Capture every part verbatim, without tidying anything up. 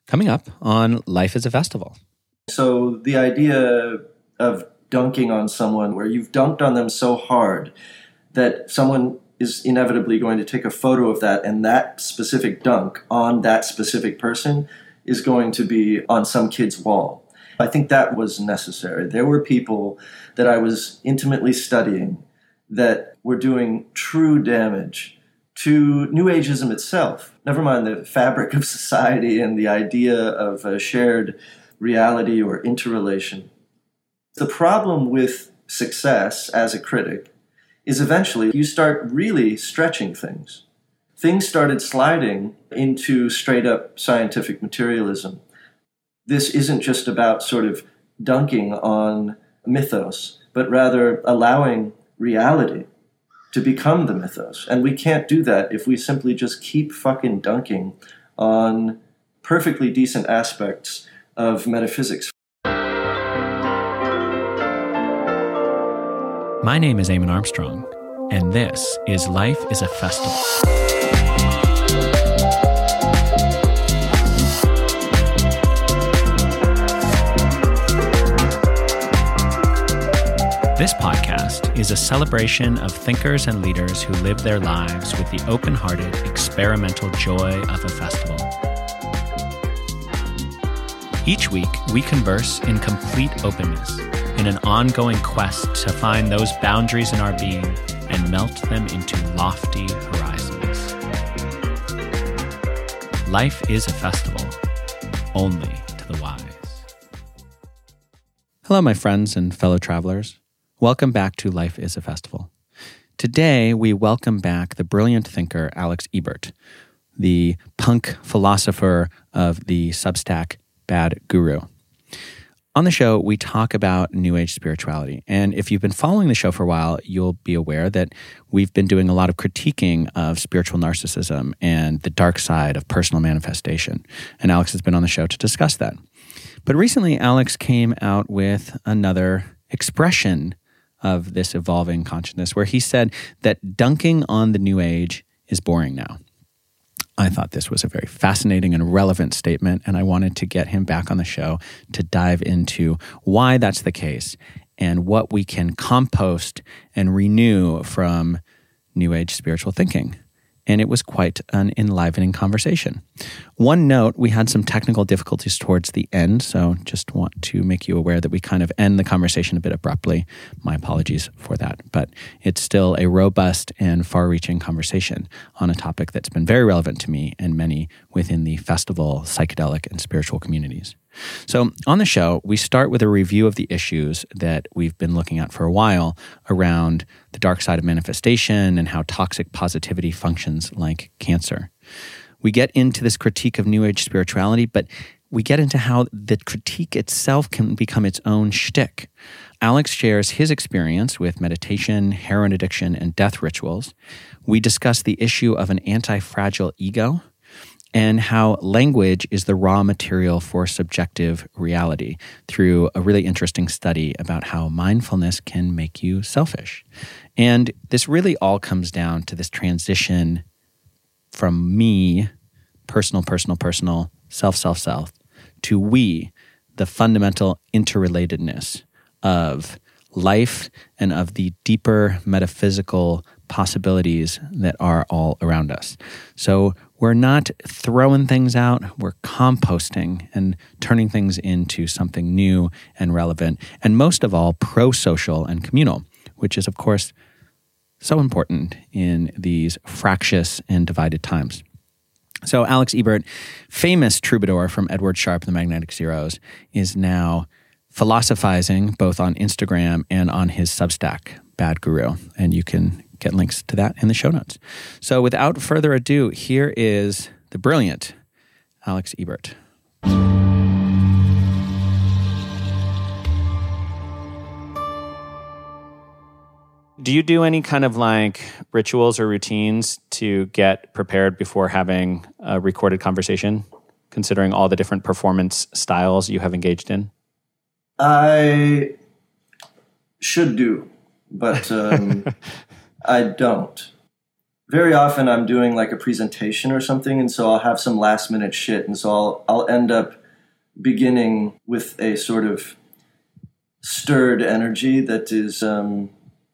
coming up on Life is a Festival. So the idea of dunking on someone where you've dunked on them so hard that someone is inevitably going to take a photo of that, and that specific dunk on that specific person is going to be on some kid's wall. I think that was necessary. There were people that I was intimately studying that were doing true damage to New Ageism itself, never mind the fabric of society and the idea of a shared reality or interrelation. The problem with success as a critic is eventually you start really stretching things. Things started sliding into straight-up scientific materialism. This isn't just about sort of dunking on mythos, but rather allowing reality to become the mythos. And we can't do that if we simply just keep fucking dunking on perfectly decent aspects of metaphysics. My name is Eamon Armstrong, and this is Life is a Festival. This podcast is a celebration of thinkers and leaders who live their lives with the open-hearted, experimental joy of a festival. Each week, we converse in complete openness, in an ongoing quest to find those boundaries in our being and melt them into lofty horizons. Life is a festival, only to the wise. Hello, my friends and fellow travelers. Welcome back to Life is a Festival. Today, we welcome back the brilliant thinker Alex Ebert, the punk philosopher of the Substack Bad Guru. On the show, we talk about New Age spirituality. And if you've been following the show for a while, you'll be aware that we've been doing a lot of critiquing of spiritual narcissism and the dark side of personal manifestation. And Alex has been on the show to discuss that. But recently, Alex came out with another expression of this evolving consciousness where he said that dunking on the New Age is boring now. I thought this was a very fascinating and relevant statement, and I wanted to get him back on the show to dive into why that's the case and what we can compost and renew from New Age spiritual thinking. And it was quite an enlivening conversation. One note, we had some technical difficulties towards the end, so just want to make you aware that we kind of end the conversation a bit abruptly. My apologies for that. But it's still a robust and far-reaching conversation on a topic that's been very relevant to me and many within the festival, psychedelic, and spiritual communities. So on the show, we start with a review of the issues that we've been looking at for a while around the dark side of manifestation and how toxic positivity functions like cancer. We get into this critique of New Age spirituality, but we get into how the critique itself can become its own shtick. Alex shares his experience with meditation, heroin addiction, and death rituals. We discuss the issue of an anti-fragile ego, and how language is the raw material for subjective reality through a really interesting study about how mindfulness can make you selfish. And this really all comes down to this transition from me, personal, personal, personal, self, self, self, to we, the fundamental interrelatedness of life and of the deeper metaphysical possibilities that are all around us. So we're not throwing things out, we're composting and turning things into something new and relevant, and most of all, pro-social and communal, which is, of course, so important in these fractious and divided times. So Alex Ebert, famous troubadour from Edward Sharpe, The Magnetic Zeros, is now philosophizing both on Instagram and on his Substack, Bad Guru, and you can get links to that in the show notes. So without further ado, here is the brilliant Alex Ebert. Do you do any kind of like rituals or routines to get prepared before having a recorded conversation, considering all the different performance styles you have engaged in? I should do, but um, I don't. very often I'm doing like a presentation or something, and so I'll have some last minute shit, and so I'll I'll end up beginning with a sort of stirred energy that is, um,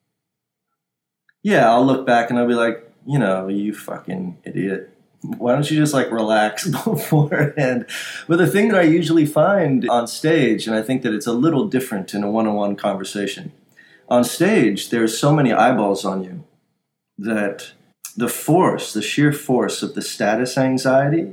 yeah, I'll look back and I'll be like, you know, you fucking idiot. Why don't you just like relax beforehand? But the thing that I usually find on stage, and I think that it's a little different in a one-on-one conversation, on stage, there's so many eyeballs on you that the force, the sheer force of the status anxiety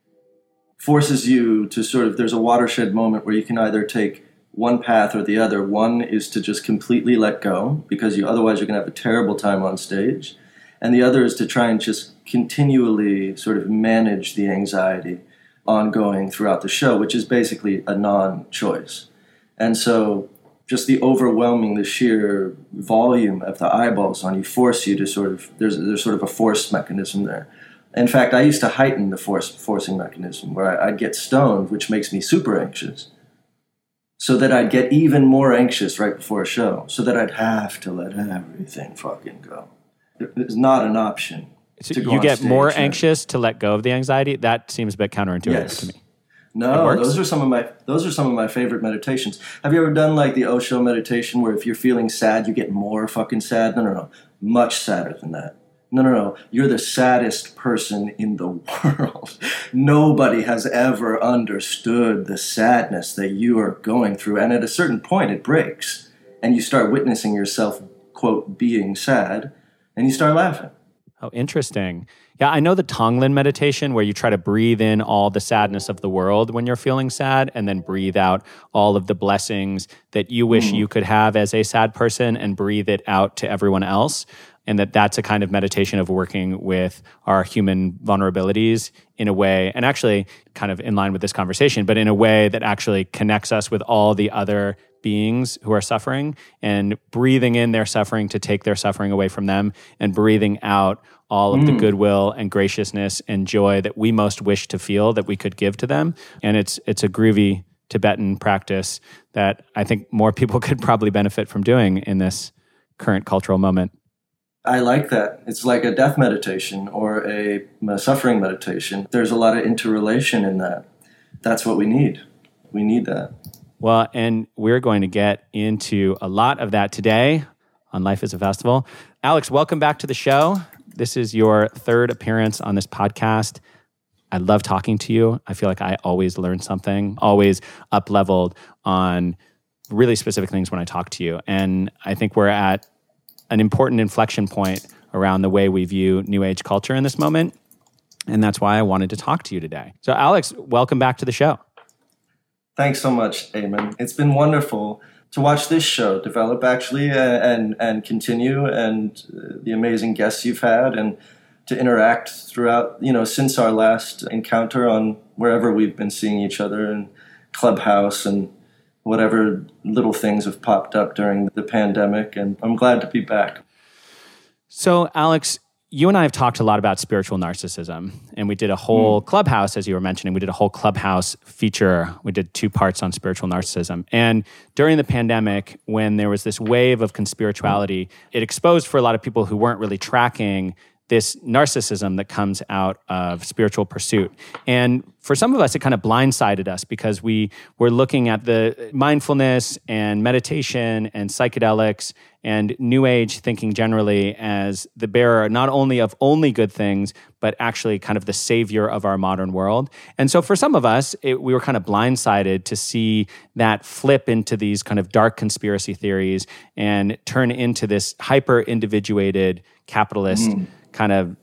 forces you to sort of, there's a watershed moment where you can either take one path or the other. One is to just completely let go, because you otherwise you're going to have a terrible time on stage. And the other is to try and just continually sort of manage the anxiety ongoing throughout the show, which is basically a non-choice. And so just the overwhelming, the sheer volume of the eyeballs on you force you to sort of, there's there's sort of a force mechanism there. In fact, I used to heighten the force forcing mechanism where I, I'd get stoned, which makes me super anxious, so that I'd get even more anxious right before a show, so that I'd have to let everything fucking go. It's not an option. So you get more anxious to let go of the anxiety? That seems a bit counterintuitive yes. to me. No, those are some of my those are some of my favorite meditations. Have you ever done like the Osho meditation where if you're feeling sad, you get more fucking sad? No, no, no. Much sadder than that. No, no, no. You're the saddest person in the world. Nobody has ever understood the sadness that you are going through. And at a certain point, it breaks. And you start witnessing yourself, quote, being sad, and you start laughing. Oh, interesting. Yeah, I know the Tonglen meditation where you try to breathe in all the sadness of the world when you're feeling sad and then breathe out all of the blessings that you wish mm. you could have as a sad person and breathe it out to everyone else. And that that's a kind of meditation of working with our human vulnerabilities in a way, and actually kind of in line with this conversation, but in a way that actually connects us with all the other beings who are suffering, and breathing in their suffering to take their suffering away from them, and breathing out all of mm. the goodwill and graciousness and joy that we most wish to feel that we could give to them. And it's it's a groovy Tibetan practice that I think more people could probably benefit from doing in this current cultural moment. I like that. It's like a death meditation or a, a suffering meditation. There's a lot of interrelation in that. That's what we need. We need that. Well, and we're going to get into a lot of that today on Life is a Festival. Alex, welcome back to the show. This is your third appearance on this podcast. I love talking to you. I feel like I always learn something, always up-leveled on really specific things when I talk to you. And I think we're at an important inflection point around the way we view New Age culture in this moment. And that's why I wanted to talk to you today. So Alex, welcome back to the show. Thanks so much, Eamon. It's been wonderful to watch this show develop, actually, and and continue, and uh, the amazing guests you've had, and to interact throughout, you know, since our last encounter on wherever we've been seeing each other, in Clubhouse and whatever little things have popped up during the pandemic, and I'm glad to be back. So, Alex, you and I have talked a lot about spiritual narcissism, and we did a whole mm. Clubhouse, as you were mentioning, we did a whole Clubhouse feature. We did two parts on spiritual narcissism. And during the pandemic, when there was this wave of conspirituality, it exposed for a lot of people who weren't really tracking this narcissism that comes out of spiritual pursuit. And for some of us, it kind of blindsided us because we were looking at the mindfulness and meditation and psychedelics and New Age thinking generally as the bearer not only of only good things, but actually kind of the savior of our modern world. And so for some of us, it, we were kind of blindsided to see that flip into these kind of dark conspiracy theories and turn into this hyper-individuated capitalist mm. kind of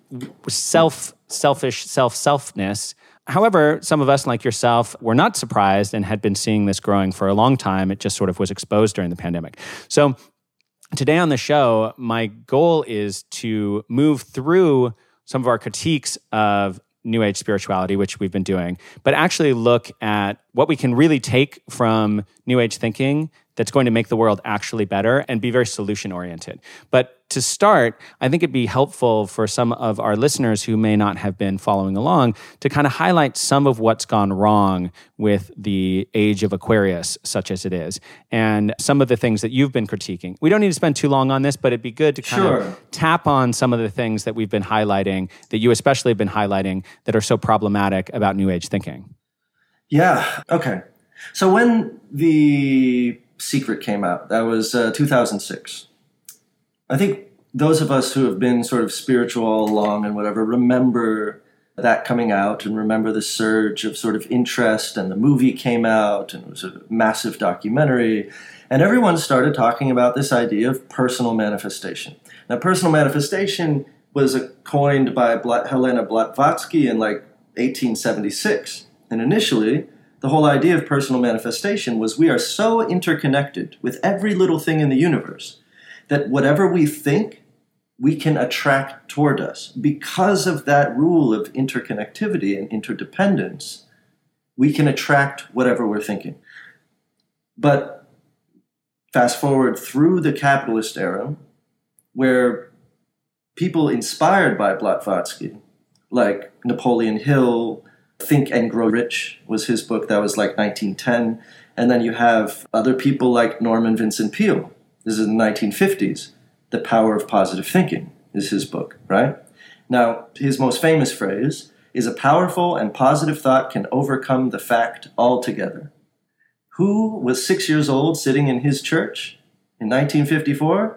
self, selfish, self-selfness. However, some of us, like yourself, were not surprised and had been seeing this growing for a long time. It just sort of was exposed during the pandemic. So today on the show, my goal is to move through some of our critiques of New Age spirituality, which we've been doing, but actually look at what we can really take from New Age thinking that's going to make the world actually better and be very solution-oriented. But to start, I think it'd be helpful for some of our listeners who may not have been following along to kind of highlight some of what's gone wrong with the age of Aquarius, such as it is, and some of the things that you've been critiquing. We don't need to spend too long on this, but it'd be good to kind Sure. of tap on some of the things that we've been highlighting, that you especially have been highlighting, that are so problematic about New Age thinking. Yeah, okay. So when The Secret came out, that was uh, two thousand six. I think those of us who have been sort of spiritual all along and whatever remember that coming out and remember the surge of sort of interest, and the movie came out and it was a massive documentary, and everyone started talking about this idea of personal manifestation. Now, personal manifestation was uh, coined by Bla- Helena Blavatsky in like eighteen seventy-six, and initially the whole idea of personal manifestation was we are so interconnected with every little thing in the universe that whatever we think, we can attract toward us. Because of that rule of interconnectivity and interdependence, we can attract whatever we're thinking. But fast forward through the capitalist era, where people inspired by Blavatsky, like Napoleon Hill, Think and Grow Rich was his book. That was like nineteen ten. And then you have other people like Norman Vincent Peale. This is in the nineteen fifties. The Power of Positive Thinking is his book, right? Now, his most famous phrase is, a powerful and positive thought can overcome the fact altogether. Who was six years old sitting in his church in nineteen fifty-four?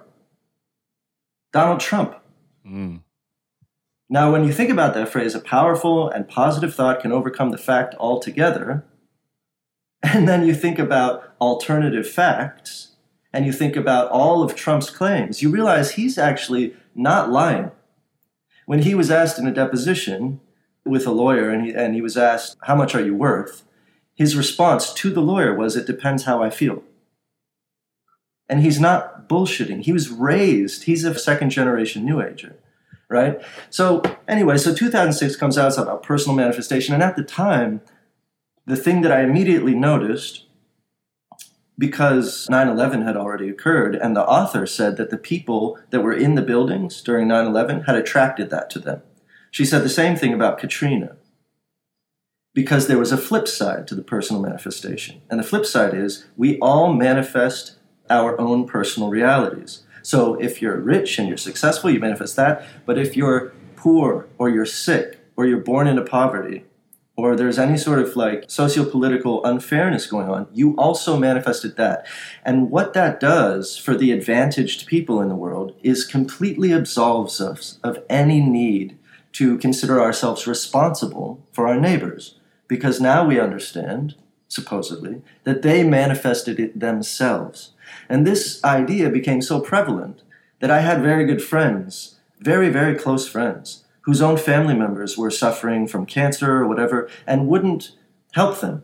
Donald Trump. Mm. Now, when you think about that phrase, a powerful and positive thought can overcome the fact altogether, and then you think about alternative facts, and you think about all of Trump's claims, you realize he's actually not lying. When he was asked in a deposition with a lawyer, and he, and he was asked, how much are you worth? His response to the lawyer was, it depends how I feel. And he's not bullshitting. He was raised, he's a second-generation New Ager. Right? So anyway, so two thousand six comes out, it's about personal manifestation. And at the time, the thing that I immediately noticed, because nine eleven had already occurred, and the author said that the people that were in the buildings during nine eleven had attracted that to them. She said the same thing about Katrina, because there was a flip side to the personal manifestation. And the flip side is we all manifest our own personal realities. So if you're rich and you're successful, you manifest that. But if you're poor or you're sick or you're born into poverty or there's any sort of like socio-political unfairness going on, you also manifested that. And what that does for the advantaged people in the world is completely absolves us of any need to consider ourselves responsible for our neighbors. Because now we understand, supposedly, that they manifested it themselves. And this idea became so prevalent that I had very good friends, very, very close friends, whose own family members were suffering from cancer or whatever, and wouldn't help them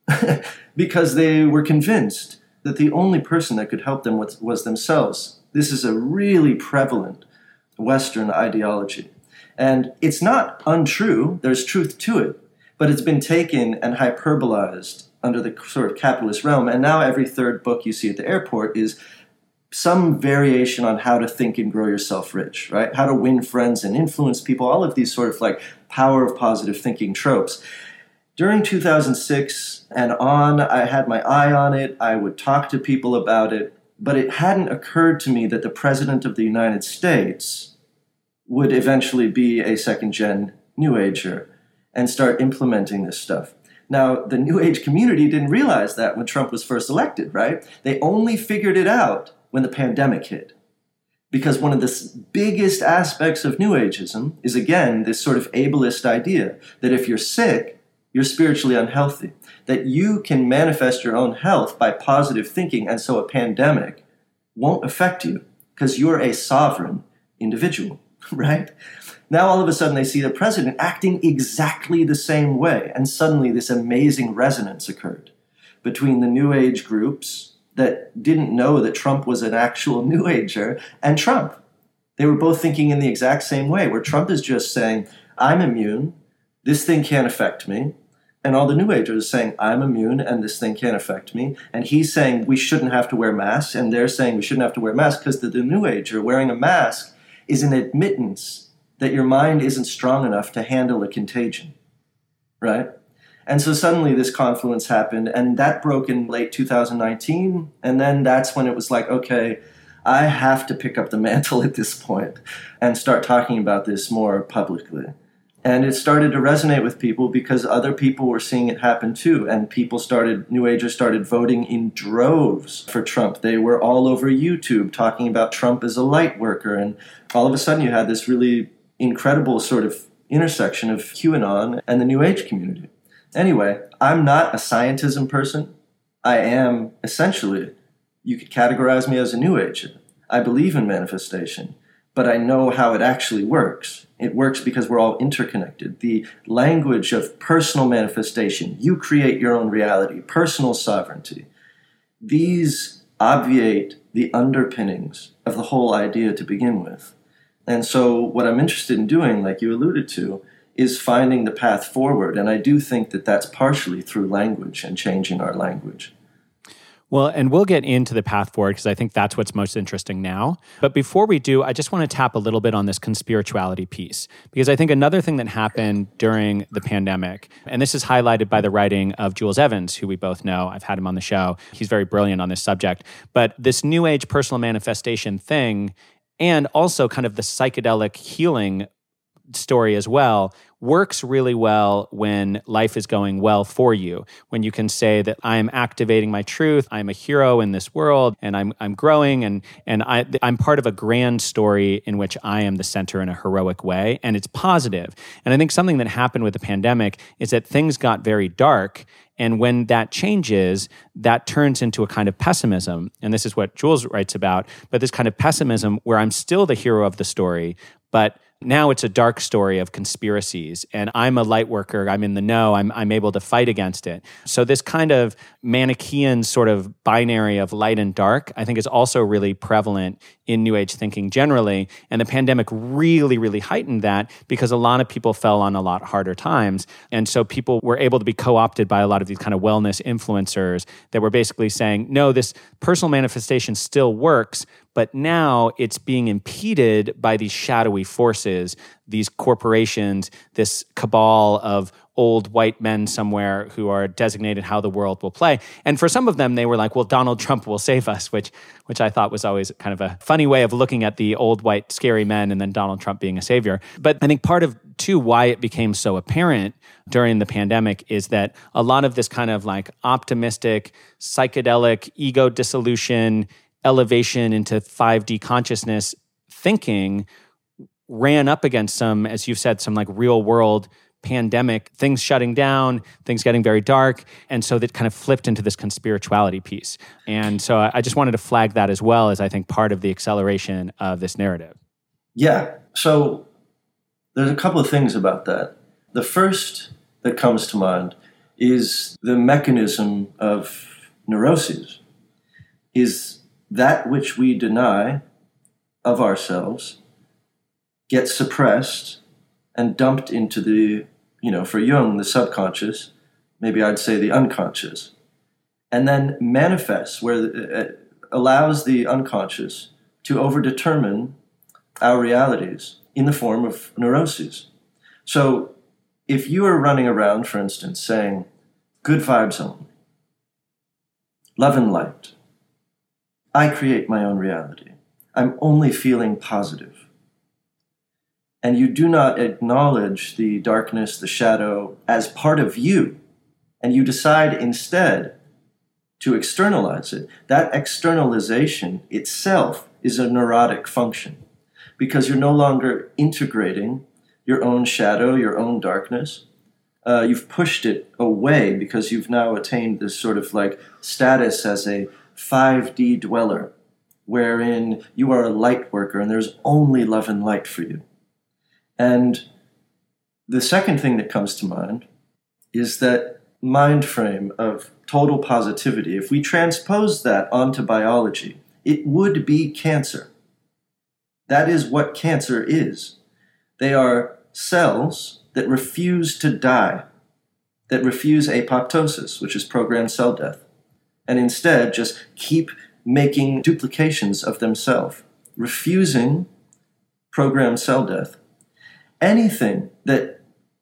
because they were convinced that the only person that could help them was, was themselves. This is a really prevalent Western ideology. And it's not untrue, there's truth to it, but it's been taken and hyperbolized under the sort of capitalist realm, and now every third book you see at the airport is some variation on how to think and grow yourself rich, right? How to win friends and influence people, all of these sort of like power of positive thinking tropes. During two thousand six and on, I had my eye on it, I would talk to people about it, but it hadn't occurred to me that the President of the United States would eventually be a second-gen New Ager and start implementing this stuff. Now, the New Age community didn't realize that when Trump was first elected, right? They only figured it out when the pandemic hit. Because one of the biggest aspects of New Ageism is, again, this sort of ableist idea that if you're sick, you're spiritually unhealthy, that you can manifest your own health by positive thinking, and so a pandemic won't affect you because you're a sovereign individual, right? Now all of a sudden they see the president acting exactly the same way, and suddenly this amazing resonance occurred between the New Age groups that didn't know that Trump was an actual New Ager and Trump. They were both thinking in the exact same way, where Trump is just saying, I'm immune, this thing can't affect me, And all the New Agers saying, I'm immune and this thing can't affect me. And he's saying we shouldn't have to wear masks. And they're saying we shouldn't have to wear masks because the, the New Ager wearing a mask is an admittance that your mind isn't strong enough to handle a contagion, right? And so suddenly this confluence happened, and that broke in late two thousand nineteen. And then that's when it was like, okay, I have to pick up the mantle at this point and start talking about this more publicly. And it started to resonate with people because other people were seeing it happen too. And people started, New Agers started voting in droves for Trump. They were all over YouTube talking about Trump as a light worker. And all of a sudden you had this really incredible sort of intersection of QAnon and the New Age community. Anyway, I'm not a scientism person. I am essentially, you could categorize me as a New Ager. I believe in manifestation, but I know how it actually works. It works because we're all interconnected. The language of personal manifestation, you create your own reality, personal sovereignty, these obviate the underpinnings of the whole idea to begin with. And so what I'm interested in doing, like you alluded to, is finding the path forward. And I do think that that's partially through language and changing our language. Well, and we'll get into the path forward because I think that's what's most interesting now. But before we do, I just want to tap a little bit on this conspirituality piece, because I think another thing that happened during the pandemic, and this is highlighted by the writing of Jules Evans, who we both know. I've had him on the show. He's very brilliant on this subject. But this New Age personal manifestation thing, and also kind of the psychedelic healing story as well, works really well when life is going well for you, when you can say that I'm activating my truth, I'm a hero in this world, and I'm I'm growing, and and I, I'm part of a grand story in which I am the center in a heroic way, and it's positive. And I think something that happened with the pandemic is that things got very dark, and when that changes, that turns into a kind of pessimism, and this is what Jules writes about, but this kind of pessimism where I'm still the hero of the story, but now it's a dark story of conspiracies, and I'm a light worker. I'm in the know. I'm I'm able to fight against it. So this kind of Manichaean sort of binary of light and dark, I think, is also really prevalent in New Age thinking generally. And the pandemic really, really heightened that because a lot of people fell on a lot harder times. And so people were able to be co-opted by a lot of these kind of wellness influencers that were basically saying, no, this personal manifestation still works, but now it's being impeded by these shadowy forces, these corporations, this cabal of old white men somewhere who are designated how the world will play. And for some of them, they were like, well, Donald Trump will save us, which which I thought was always kind of a funny way of looking at the old white scary men and then Donald Trump being a savior. But I think part of, too, why it became so apparent during the pandemic is that a lot of this kind of like optimistic, psychedelic, ego dissolution, elevation into five D consciousness thinking ran up against some, as you've said, some like real world pandemic, things shutting down, things getting very dark. And so that kind of flipped into this conspirituality piece. And so I just wanted to flag that as well as I think part of the acceleration of this narrative. Yeah. So there's a couple of things about that. The first that comes to mind is the mechanism of neuroses, is that which we deny of ourselves gets suppressed and dumped into the, you know, for Jung, the subconscious, maybe I'd say the unconscious, and then manifests, where it allows the unconscious to overdetermine our realities in the form of neuroses. So if you are running around, for instance, saying, good vibes only, love and light, I create my own reality, I'm only feeling positive, and you do not acknowledge the darkness, the shadow, as part of you, and you decide instead to externalize it, that externalization itself is a neurotic function, because you're no longer integrating your own shadow, your own darkness. Uh, you've pushed it away because you've now attained this sort of like status as a five D dweller, wherein you are a light worker and there's only love and light for you. And the second thing that comes to mind is that mind frame of total positivity. If we transpose that onto biology, it would be cancer. That is what cancer is. They are cells that refuse to die. that refuse apoptosis, which is programmed cell death, and instead just keep making duplications of themselves, refusing programmed cell death. Anything that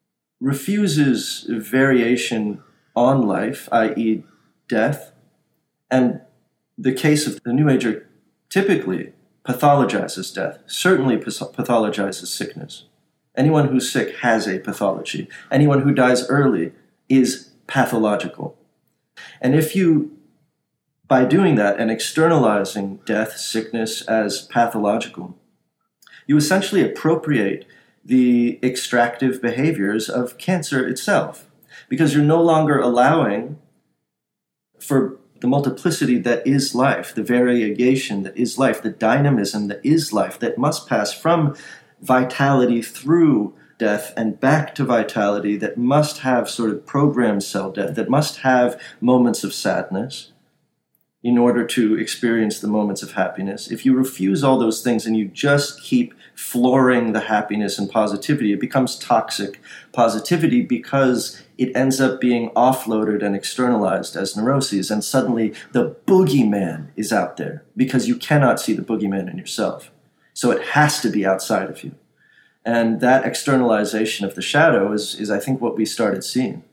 refuses variation on life, that is death, and the case of the New Ager typically pathologizes death, certainly pathologizes sickness. Anyone who's sick has a pathology. Anyone who dies early is pathological. And if you, by doing that and externalizing death, sickness as pathological, you essentially appropriate the extractive behaviors of cancer itself, because you're no longer allowing for the multiplicity that is life, the variegation that is life, the dynamism that is life, that must pass from vitality through death and back to vitality, that must have sort of programmed cell death, that must have moments of sadness in order to experience the moments of happiness. If you refuse all those things and you just keep flooring the happiness and positivity, it becomes toxic positivity because it ends up being offloaded and externalized as neuroses, and suddenly the boogeyman is out there because you cannot see the boogeyman in yourself. So it has to be outside of you. And that externalization of the shadow is, is I think, what we started seeing.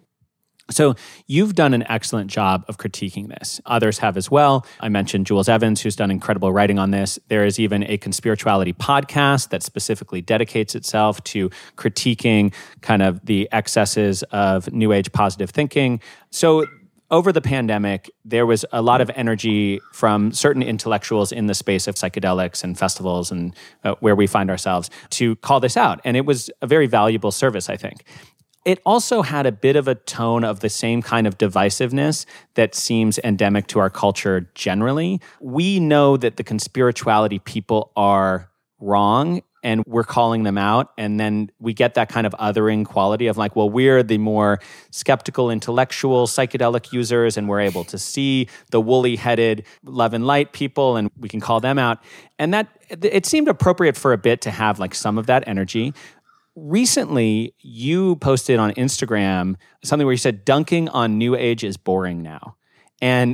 So you've done an excellent job of critiquing this. Others have as well. I mentioned Jules Evans, who's done incredible writing on this. There is even a conspirituality podcast that specifically dedicates itself to critiquing kind of the excesses of New Age positive thinking. So over the pandemic, there was a lot of energy from certain intellectuals in the space of psychedelics and festivals and uh, where we find ourselves to call this out. And it was a very valuable service, I think. It also had a bit of a tone of the same kind of divisiveness that seems endemic to our culture generally. We know that the conspirituality people are wrong, and we're calling them out. And then we get that kind of othering quality of like, well, we're the more skeptical, intellectual, psychedelic users, and we're able to see the woolly-headed love and light people, and we can call them out. And that it seemed appropriate for a bit to have like some of that energy. Recently, you posted on Instagram something where you said, dunking on New Age is boring now. And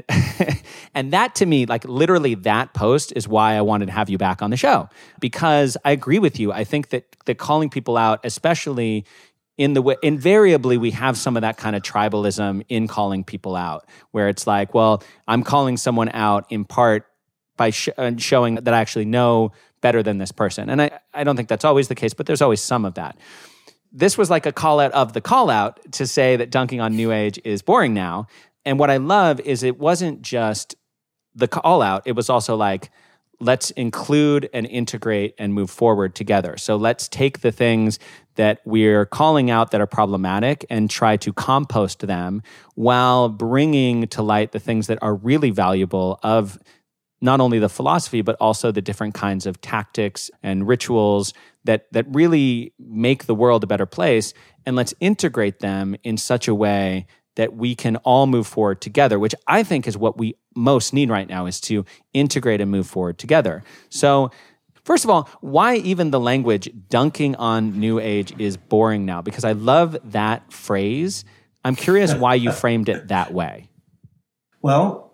and that to me, like literally that post is why I wanted to have you back on the show. Because I agree with you. I think that, that calling people out, especially in the way, invariably we have some of that kind of tribalism in calling people out, where it's like, well, I'm calling someone out in part by sh- showing that I actually know better than this person. And I, I don't think that's always the case, but there's always some of that. This was like a call out of the call out to say that dunking on New Age is boring now. And what I love is it wasn't just the call out, it was also like, let's include and integrate and move forward together. So let's take the things that we're calling out that are problematic and try to compost them while bringing to light the things that are really valuable of not only the philosophy, but also the different kinds of tactics and rituals that that really make the world a better place. And let's integrate them in such a way that we can all move forward together, which I think is what we most need right now, is to integrate and move forward together. So first of all, why even the language dunking on New Age is boring now? Because I love that phrase. I'm curious why you framed it that way. Well,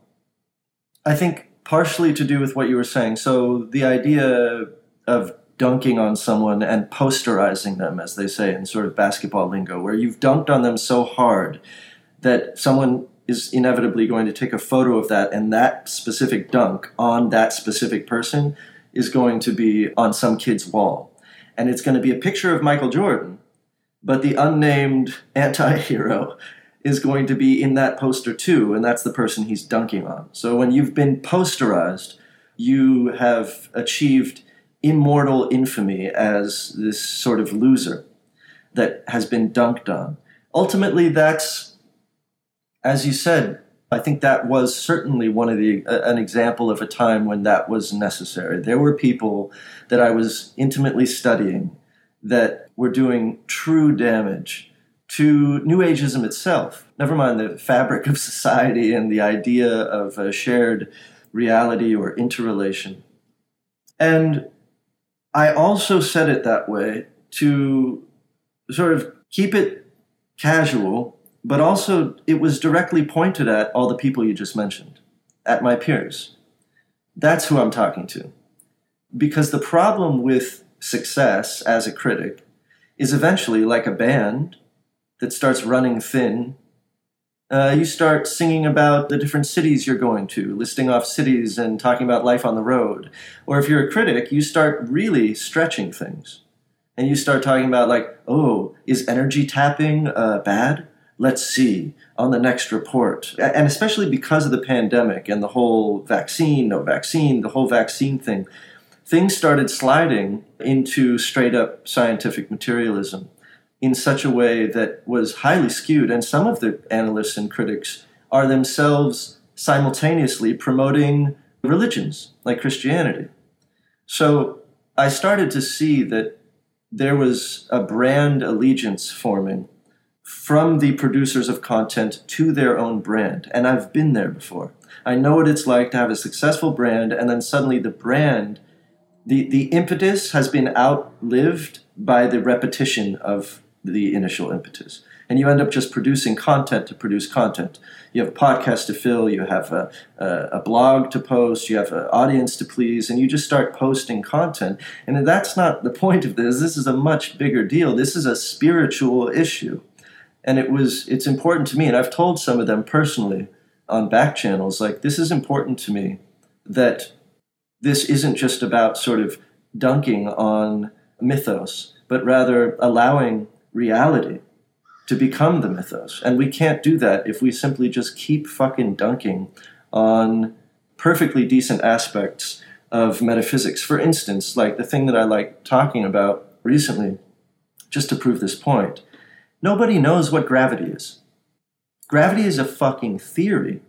I think partially to do with what you were saying. So the idea of dunking on someone and posterizing them, as they say in sort of basketball lingo, where you've dunked on them so hard that someone is inevitably going to take a photo of that, and that specific dunk on that specific person is going to be on some kid's wall. And it's going to be a picture of Michael Jordan, but the unnamed anti-hero is going to be in that poster too, and that's the person he's dunking on. So when you've been posterized, you have achieved immortal infamy as this sort of loser that has been dunked on. Ultimately, that's, as you said, I think that was certainly one of the uh, an example of a time when that was necessary. There were people that I was intimately studying that were doing true damage to New Ageism itself, never mind the fabric of society and the idea of a shared reality or interrelation. And I also said it that way to sort of keep it casual but also it was directly pointed at all the people you just mentioned, at my peers. That's who I'm talking to. Because the problem with success as a critic is eventually like a band that starts running thin. Uh, you start singing about the different cities you're going to, listing off cities and talking about life on the road. Or if you're a critic, you start really stretching things. And you start talking about like, oh, is energy tapping uh, bad? Let's see on the next report. And especially because of the pandemic and the whole vaccine, no vaccine, the whole vaccine thing, things started sliding into straight up scientific materialism in such a way that was highly skewed. And some of the analysts and critics are themselves simultaneously promoting religions like Christianity. So I started to see that there was a brand allegiance forming from the producers of content to their own brand. And I've been there before. I know what it's like to have a successful brand, and then suddenly the brand, the, the impetus has been outlived by the repetition of the initial impetus. And you end up just producing content to produce content. You have a podcast to fill, you have a, a, a blog to post, you have an audience to please, and you just start posting content. And that's not the point of this. This is a much bigger deal. This is a spiritual issue. And it was, it's important to me, and I've told some of them personally on back channels, like, this is important to me, that this isn't just about sort of dunking on mythos, but rather allowing reality to become the mythos. And we can't do that if we simply just keep fucking dunking on perfectly decent aspects of metaphysics. For instance, like the thing that I like talking about recently, just to prove this point, nobody knows what gravity is. Gravity is a fucking theory.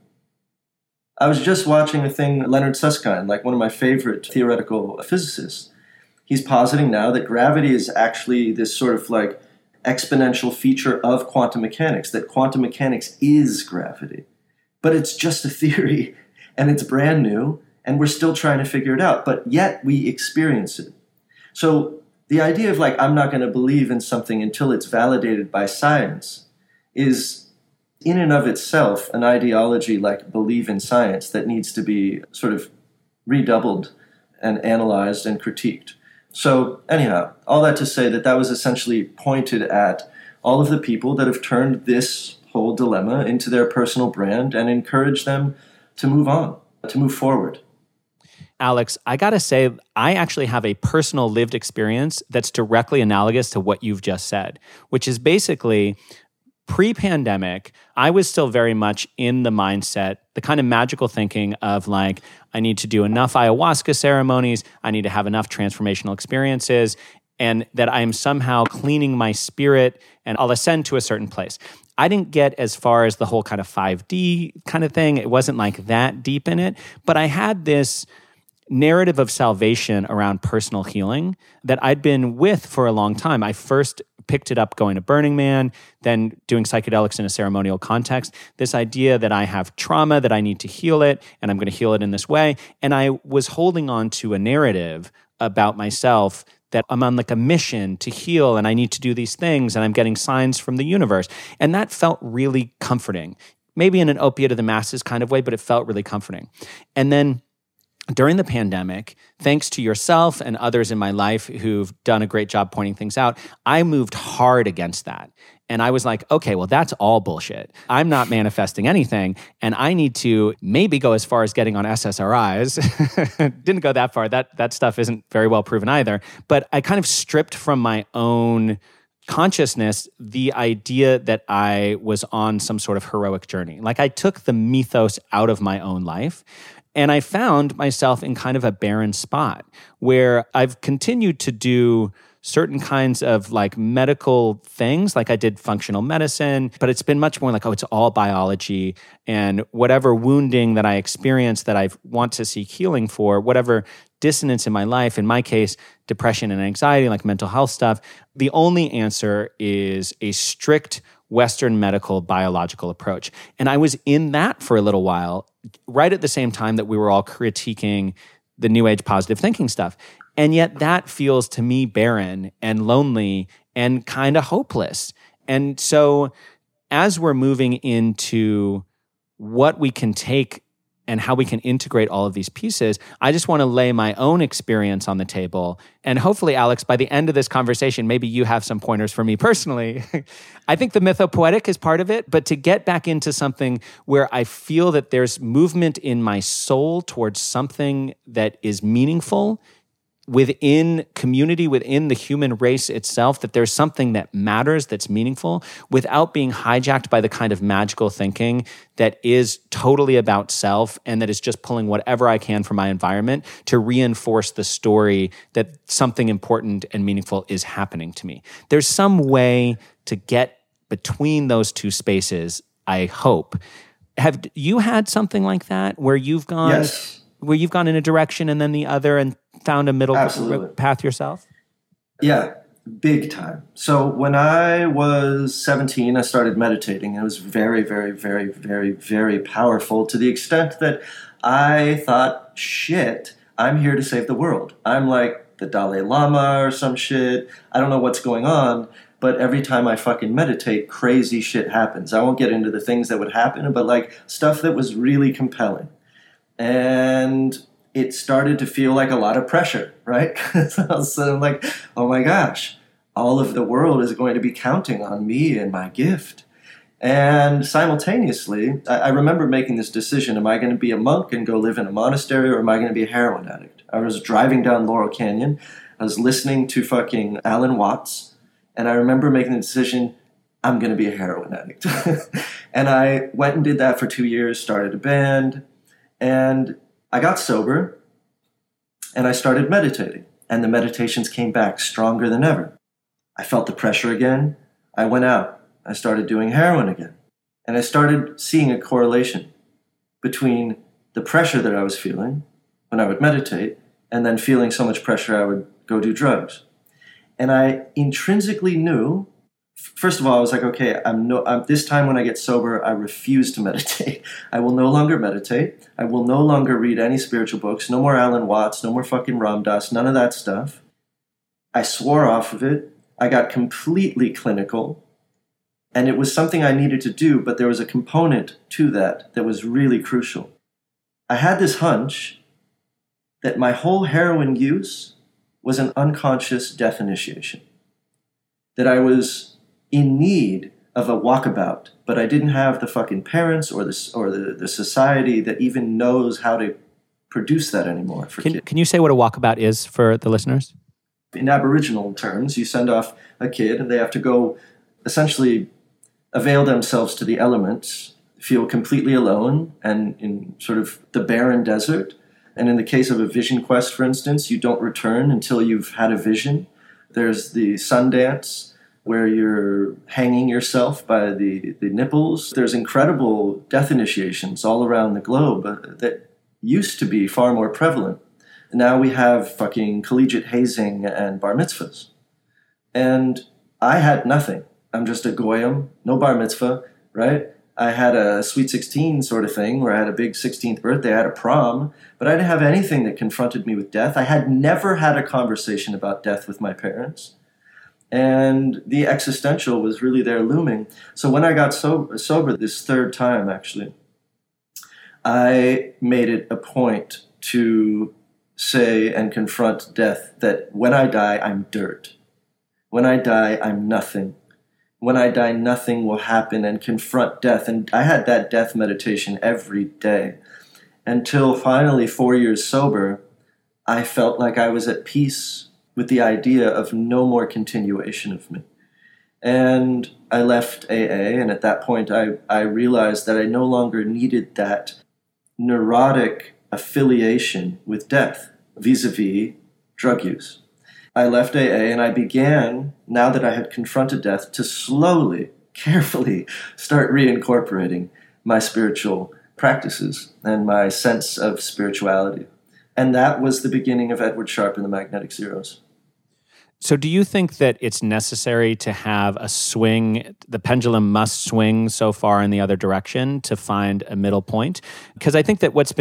I was just watching a thing, Leonard Susskind, like one of my favorite theoretical physicists. He's positing now that gravity is actually this sort of like exponential feature of quantum mechanics, that quantum mechanics is gravity. But it's just a theory, and it's brand new, and we're still trying to figure it out, but yet we experience it. So the idea of like, I'm not going to believe in something until it's validated by science is in and of itself an ideology like believe in science that needs to be sort of redoubled and analyzed and critiqued. So anyhow, all that to say that that was essentially pointed at all of the people that have turned this whole dilemma into their personal brand and encouraged them to move on, to move forward. Alex, I gotta say, I actually have a personal lived experience that's directly analogous to what you've just said, which is basically pre-pandemic, I was still very much in the mindset, the kind of magical thinking of like, I need to do enough ayahuasca ceremonies, I need to have enough transformational experiences, and that I am somehow cleaning my spirit and I'll ascend to a certain place. I didn't get as far as the whole kind of five D kind of thing. It wasn't like that deep in it, but I had this narrative of salvation around personal healing that I'd been with for a long time. I first picked it up going to Burning Man, then doing psychedelics in a ceremonial context. This idea that I have trauma, that I need to heal it, and I'm going to heal it in this way. And I was holding on to a narrative about myself that I'm on like a mission to heal and I need to do these things and I'm getting signs from the universe. And that felt really comforting, maybe in an opiate of the masses kind of way, but it felt really comforting. And then during the pandemic, thanks to yourself and others in my life who've done a great job pointing things out, I moved hard against that. And I was like, okay, well, that's all bullshit. I'm not manifesting anything, and I need to maybe go as far as getting on S S R Is. Didn't go that far. That, that stuff isn't very well proven either. But I kind of stripped from my own consciousness the idea that I was on some sort of heroic journey. Like I took the mythos out of my own life. And I found myself in kind of a barren spot where I've continued to do certain kinds of like medical things, like I did functional medicine, but it's been much more like, oh, it's all biology, and whatever wounding that I experience that I want to seek healing for, whatever dissonance in my life, in my case, depression and anxiety, like mental health stuff, the only answer is a strict Western medical biological approach. And I was in that for a little while, right at the same time that we were all critiquing the New Age positive thinking stuff. And yet that feels to me barren and lonely and kind of hopeless. And so as we're moving into what we can take and how we can integrate all of these pieces, I just want to lay my own experience on the table. And hopefully, Alex, by the end of this conversation, maybe you have some pointers for me personally. I think the mythopoetic is part of it, but to get back into something where I feel that there's movement in my soul towards something that is meaningful within community, within the human race itself, that there's something that matters, that's meaningful, without being hijacked by the kind of magical thinking that is totally about self and that is just pulling whatever I can from my environment to reinforce the story that something important and meaningful is happening to me. There's some way to get between those two spaces, I hope. Have you had something like that where you've gone... Yes. Where you've gone in a direction and then the other and found a middle Absolutely. path yourself? Yeah, big time. So when I was seventeen, I started meditating. It was very, very, very, very, very powerful to the extent that I thought, shit, I'm here to save the world. I'm like the Dalai Lama or some shit. I don't know what's going on, but every time I fucking meditate, crazy shit happens. I won't get into the things that would happen, but like stuff that was really compelling. And it started to feel like a lot of pressure, right? So I'm like, oh my gosh, all of the world is going to be counting on me and my gift. And simultaneously, I, I remember making this decision, am I going to be a monk and go live in a monastery, or am I going to be a heroin addict? I was driving down Laurel Canyon, I was listening to fucking Alan Watts, and I remember making the decision, I'm going to be a heroin addict. And I went and did that for two years, started a band, and I got sober, and I started meditating, and the meditations came back stronger than ever. I felt the pressure again. I went out. I started doing heroin again. And I started seeing a correlation between the pressure that I was feeling when I would meditate and then feeling so much pressure I would go do drugs. And I intrinsically knew, first of all, I was like, okay, I'm no. I'm, this time when I get sober, I refuse to meditate. I will no longer meditate. I will no longer read any spiritual books. No more Alan Watts. No more fucking Ram Dass. None of that stuff. I swore off of it. I got completely clinical. And it was something I needed to do, but there was a component to that that was really crucial. I had this hunch that my whole heroin use was an unconscious death initiation. That I was in need of a walkabout, but I didn't have the fucking parents or the or the, the society that even knows how to produce that anymore for can, kids. Can you say what a walkabout is for the listeners? In Aboriginal terms, you send off a kid and they have to go essentially avail themselves to the elements, feel completely alone and in sort of the barren desert. And in the case of a vision quest, for instance, you don't return until you've had a vision. There's the sun dance, where you're hanging yourself by the, the nipples. There's incredible death initiations all around the globe uh, that used to be far more prevalent. Now we have fucking collegiate hazing and bar mitzvahs. And I had nothing. I'm just a goyim, no bar mitzvah, right? I had a sweet sixteen sort of thing where I had a big sixteenth birthday. I had a prom, but I didn't have anything that confronted me with death. I had never had a conversation about death with my parents. And the existential was really there looming. So when I got sober, sober this third time, actually, I made it a point to say and confront death that when I die, I'm dirt. When I die, I'm nothing. When I die, nothing will happen, and confront death. And I had that death meditation every day until finally, four years sober, I felt like I was at peace with the idea of no more continuation of me. And I left A A, and at that point, I, I realized that I no longer needed that neurotic affiliation with death vis-a-vis drug use. I left A A and I began, now that I had confronted death, to slowly, carefully start reincorporating my spiritual practices and my sense of spirituality. And that was the beginning of Edward Sharpe and the Magnetic Zeros. So do you think that it's necessary to have a swing, the pendulum must swing so far in the other direction to find a middle point? Because I think that what's been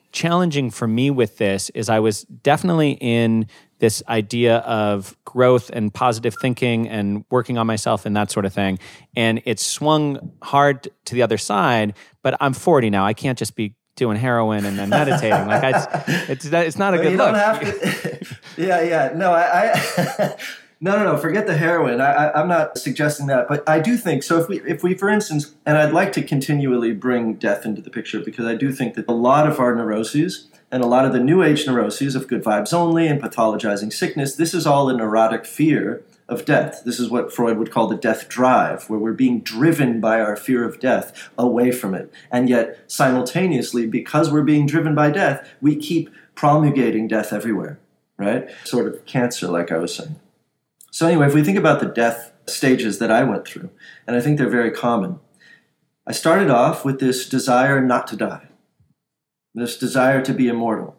challenging for me with this is I was definitely in this idea of growth and positive thinking and working on myself and that sort of thing. And it swung hard to the other side, but I'm forty now. I can't just be doing heroin and then meditating. Like I, it's, it's not a but good you look. Don't have to, yeah, yeah. No, I... I No, no, no. Forget the heroin. I, I, I'm not suggesting that, but I do think so. If we, if we, for instance, and I'd like to continually bring death into the picture because I do think that a lot of our neuroses and a lot of the New Age neuroses of good vibes only and pathologizing sickness, this is all a neurotic fear of death. This is what Freud would call the death drive, where we're being driven by our fear of death away from it, and yet simultaneously, because we're being driven by death, we keep promulgating death everywhere, right? Sort of cancer, like I was saying. So anyway, if we think about the death stages that I went through, and I think they're very common, I started off with this desire not to die, this desire to be immortal.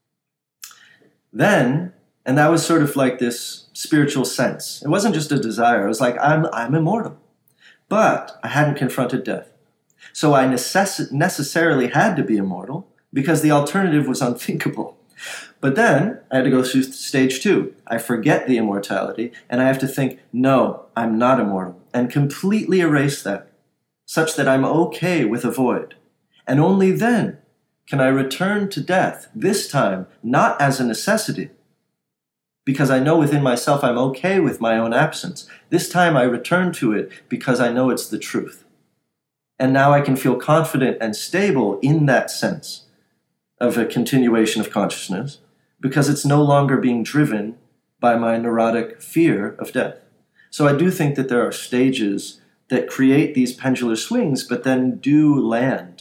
Then, and that was sort of like this spiritual sense. It wasn't just a desire. It was like, I'm, I'm immortal. But I hadn't confronted death. So I necess- necessarily had to be immortal because the alternative was unthinkable. But then I had to go through stage two. I forget the immortality, and I have to think, no, I'm not immortal, and completely erase that, such that I'm okay with a void. And only then can I return to death, this time not as a necessity, because I know within myself I'm okay with my own absence. This time I return to it because I know it's the truth. And now I can feel confident and stable in that sense of a continuation of consciousness, because it's no longer being driven by my neurotic fear of death. So I do think that there are stages that create these pendular swings, but then do land.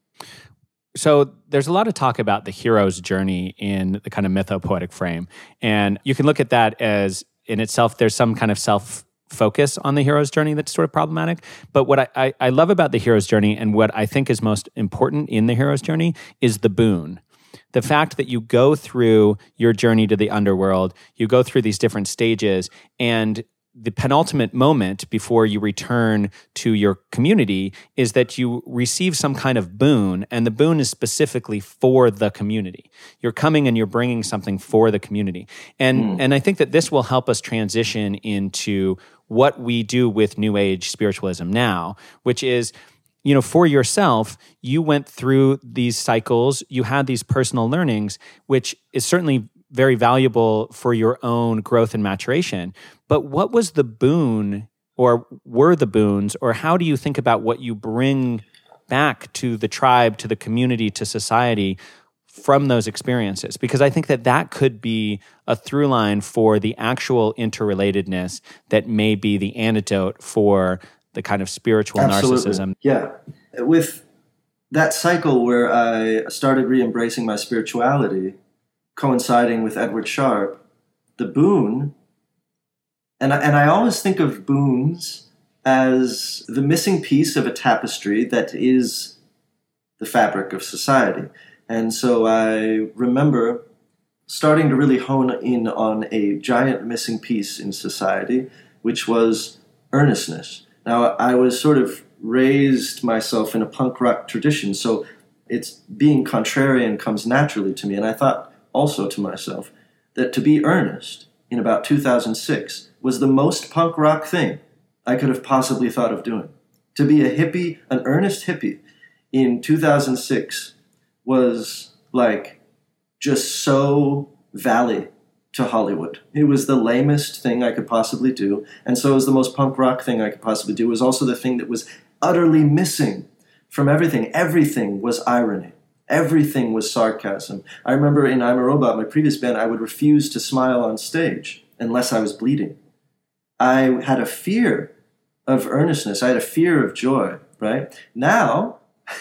So there's a lot of talk about the hero's journey in the kind of mythopoetic frame. And you can look at that as, in itself, there's some kind of self-focus on the hero's journey that's sort of problematic. But what I, I, I love about the hero's journey, and what I think is most important in the hero's journey, is the boon. The fact that you go through your journey to the underworld, you go through these different stages, and the penultimate moment before you return to your community is that you receive some kind of boon, and the boon is specifically for the community. You're coming and you're bringing something for the community. And, mm. and I think that this will help us transition into what we do with New Age spiritualism now, which is, you know, for yourself, you went through these cycles, you had these personal learnings, which is certainly very valuable for your own growth and maturation. But what was the boon, or were the boons, or how do you think about what you bring back to the tribe, to the community, to society from those experiences? Because I think that that could be a through line for the actual interrelatedness that may be the antidote for the kind of spiritual Absolutely. narcissism. Yeah. With that cycle where I started re-embracing my spirituality, coinciding with Edward Sharpe, the boon, and I, and I always think of boons as the missing piece of a tapestry that is the fabric of society. And so I remember starting to really hone in on a giant missing piece in society, which was earnestness. Now, I was sort of raised myself in a punk rock tradition, so it's being contrarian comes naturally to me. And I thought also to myself that to be earnest in about two thousand six was the most punk rock thing I could have possibly thought of doing. To be a hippie, an earnest hippie in two thousand six was like just so valley to Hollywood. It was the lamest thing I could possibly do, and so it was the most punk rock thing I could possibly do. It was also the thing that was utterly missing from everything. Everything was irony. Everything was sarcasm. I remember in I'm a Robot, my previous band, I would refuse to smile on stage unless I was bleeding. I had a fear of earnestness. I had a fear of joy, right? Now,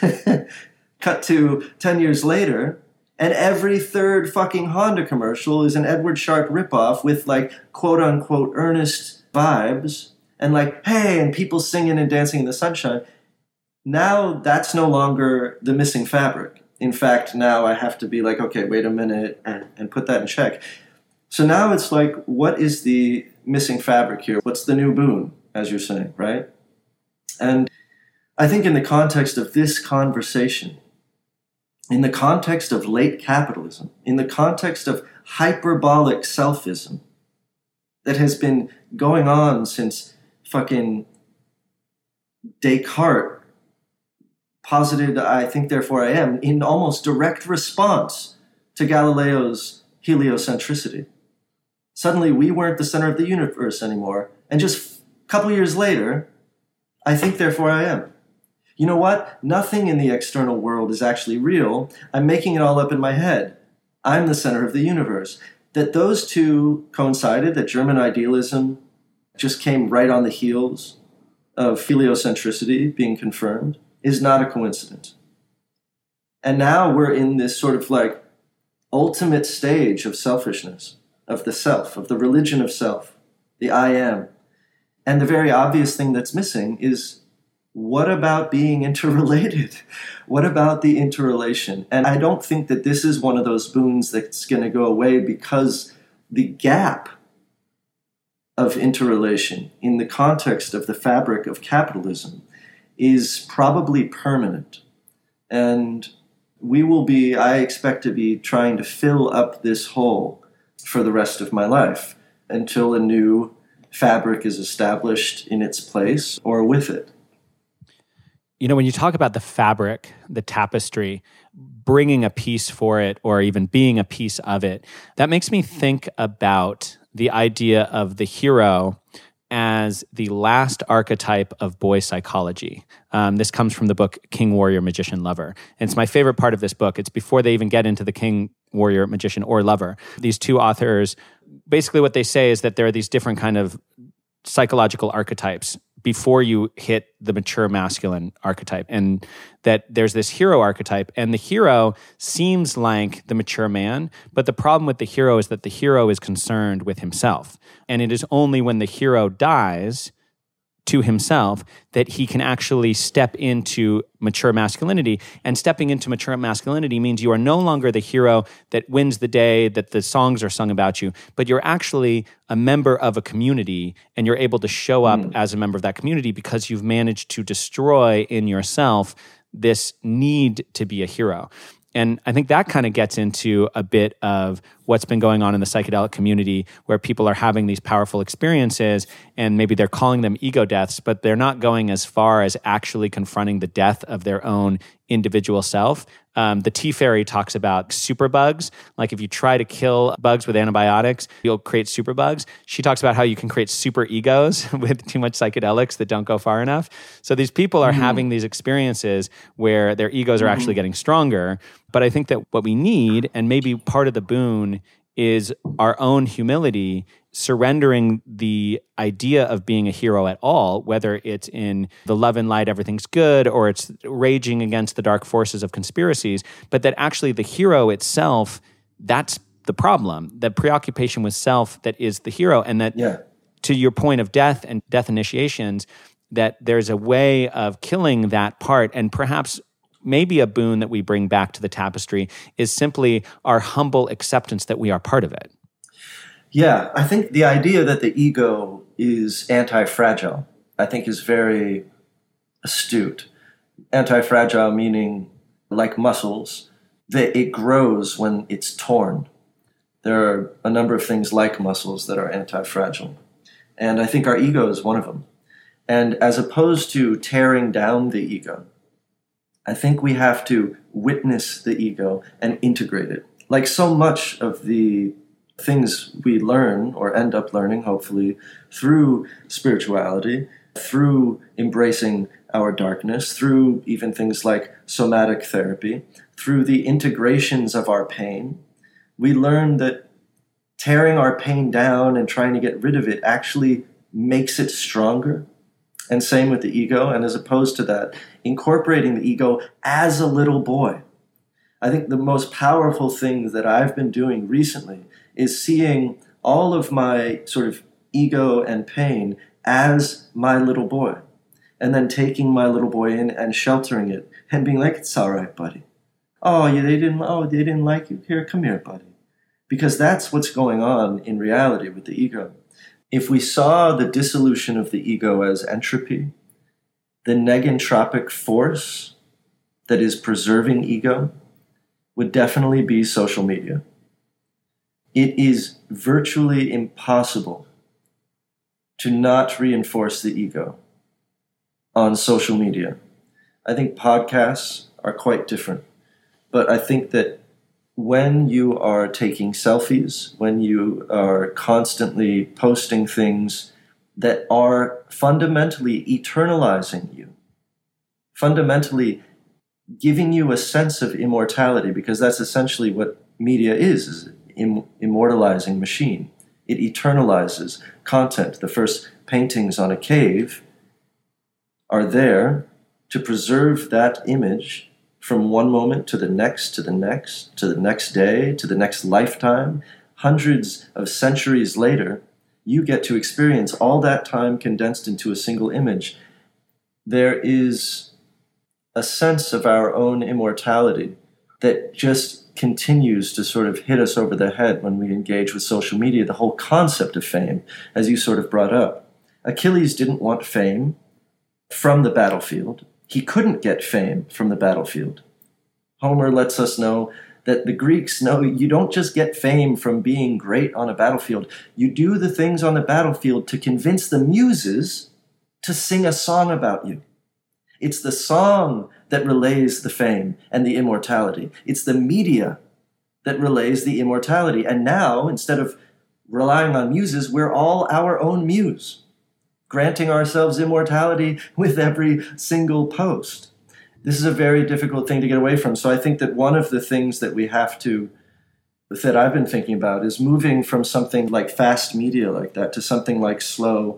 cut to ten years later, and every third fucking Honda commercial is an Edward Sharpe ripoff with like quote-unquote earnest vibes and like, hey, and people singing and dancing in the sunshine. Now that's no longer the missing fabric. In fact, now I have to be like, okay, wait a minute, and, and put that in check. So now it's like, what is the missing fabric here? What's the new boon, as you're saying, right? And I think in the context of this conversation, in the context of late capitalism, in the context of hyperbolic selfism that has been going on since fucking Descartes posited I think therefore I am in almost direct response to Galileo's heliocentricity. Suddenly we weren't the center of the universe anymore, and just a couple years later, I think therefore I am. You know what? Nothing in the external world is actually real. I'm making it all up in my head. I'm the center of the universe. That those two coincided, that German idealism just came right on the heels of heliocentricity being confirmed, is not a coincidence. And now we're in this sort of like ultimate stage of selfishness, of the self, of the religion of self, the I am. And the very obvious thing that's missing is, what about being interrelated? What about the interrelation? And I don't think that this is one of those boons that's going to go away, because the gap of interrelation in the context of the fabric of capitalism is probably permanent. And we will be, I expect to be trying to fill up this hole for the rest of my life until a new fabric is established in its place or with it. You know, when you talk about the fabric, the tapestry, bringing a piece for it or even being a piece of it, that makes me think about the idea of the hero as the last archetype of boy psychology. Um, this comes from the book King, Warrior, Magician, Lover. And it's my favorite part of this book. It's before they even get into the king, warrior, magician, or lover. These two authors, basically what they say is that there are these different kind of psychological archetypes before you hit the mature masculine archetype, and that there's this hero archetype, and the hero seems like the mature man, but the problem with the hero is that the hero is concerned with himself, and it is only when the hero dies to himself that he can actually step into mature masculinity. And stepping into mature masculinity means you are no longer the hero that wins the day, that the songs are sung about you, but you're actually a member of a community, and you're able to show up mm. as a member of that community because you've managed to destroy in yourself this need to be a hero. And I think that kind of gets into a bit of what's been going on in the psychedelic community, where people are having these powerful experiences, and maybe they're calling them ego deaths, but they're not going as far as actually confronting the death of their own individual self. Um, the Tea Fairy talks about superbugs. Like if you try to kill bugs with antibiotics, you'll create superbugs. She talks about how you can create super egos with too much psychedelics that don't go far enough. So these people are mm. having these experiences where their egos are mm-hmm. actually getting stronger. But I think that what we need, and maybe part of the boon, is our own humility, surrendering the idea of being a hero at all, whether it's in the love and light, everything's good, or it's raging against the dark forces of conspiracies, but that actually the hero itself, that's the problem, the preoccupation with self that is the hero. And that yeah. to your point of death and death initiations, that there's a way of killing that part. And perhaps maybe a boon that we bring back to the tapestry is simply our humble acceptance that we are part of it. Yeah, I think the idea that the ego is anti-fragile, I think is very astute. Anti-fragile meaning, like muscles, that it grows when it's torn. There are a number of things like muscles that are anti-fragile. And I think our ego is one of them. And as opposed to tearing down the ego, I think we have to witness the ego and integrate it. Like so much of the things we learn or end up learning, hopefully, through spirituality, through embracing our darkness, through even things like somatic therapy, through the integrations of our pain, we learn that tearing our pain down and trying to get rid of it actually makes it stronger. And same with the ego. And as opposed to that, incorporating the ego as a little boy. I think the most powerful thing that I've been doing recently is seeing all of my sort of ego and pain as my little boy. And then taking my little boy in and sheltering it and being like, it's all right, buddy. Oh, yeah, they didn't, oh, they didn't like you. Here, come here, buddy. Because that's what's going on in reality with the ego. If we saw the dissolution of the ego as entropy, the negentropic force that is preserving ego, would definitely be social media. It is virtually impossible to not reinforce the ego on social media. I think podcasts are quite different, but I think that when you are taking selfies, when you are constantly posting things that are fundamentally eternalizing you, fundamentally giving you a sense of immortality, because that's essentially what media is, is an immortalizing machine. It eternalizes content. The first paintings on a cave are there to preserve that image from one moment to the next, to the next, to the next day, to the next lifetime. Hundreds of centuries later, you get to experience all that time condensed into a single image. There is a sense of our own immortality that just continues to sort of hit us over the head when we engage with social media, the whole concept of fame, as you sort of brought up. Achilles didn't want fame from the battlefield. He couldn't get fame from the battlefield. Homer lets us know that the Greeks know you don't just get fame from being great on a battlefield. You do the things on the battlefield to convince the muses to sing a song about you. It's the song that relays the fame and the immortality. It's the media that relays the immortality. And now, instead of relying on muses, we're all our own muse, granting ourselves immortality with every single post. This is a very difficult thing to get away from. So I think that one of the things that we have to, that I've been thinking about, is moving from something like fast media like that to something like slow,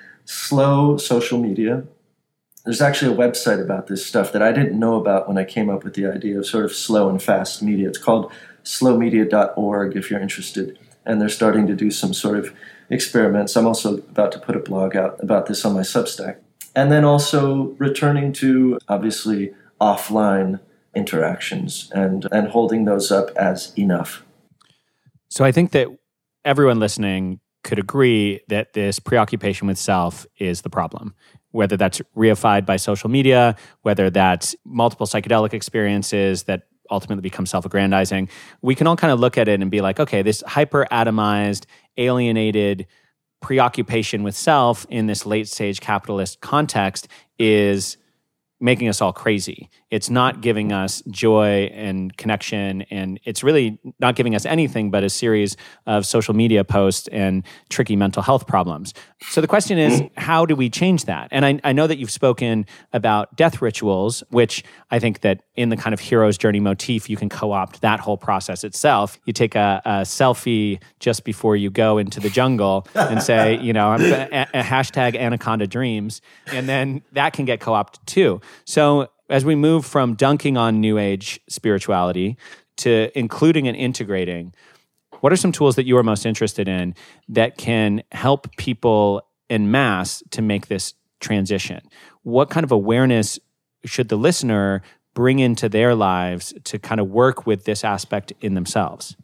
slow social media. There's actually a website about this stuff that I didn't know about when I came up with the idea of sort of slow and fast media. It's called slow media dot org if you're interested. And they're starting to do some sort of experiments. I'm also about to put a blog out about this on my Substack. And then also returning to, obviously, offline interactions and, and holding those up as enough. So I think that everyone listening could agree that this preoccupation with self is the problem, whether that's reified by social media, whether that's multiple psychedelic experiences that ultimately become self-aggrandizing. We can all kind of look at it and be like, okay, this hyper-atomized, alienated preoccupation with self in this late-stage capitalist context is making us all crazy. It's not giving us joy and connection, and it's really not giving us anything but a series of social media posts and tricky mental health problems. So the question is, how do we change that? And I, I know that you've spoken about death rituals, which I think that in the kind of hero's journey motif, you can co-opt that whole process itself. You take a, a selfie just before you go into the jungle and say, you know, a, a hashtag Anaconda Dreams, and then that can get co-opted too. So as we move from dunking on New Age spirituality to including and integrating, what are some tools that you are most interested in that can help people en masse to make this transition? What kind of awareness should the listener bring into their lives to kind of work with this aspect in themselves?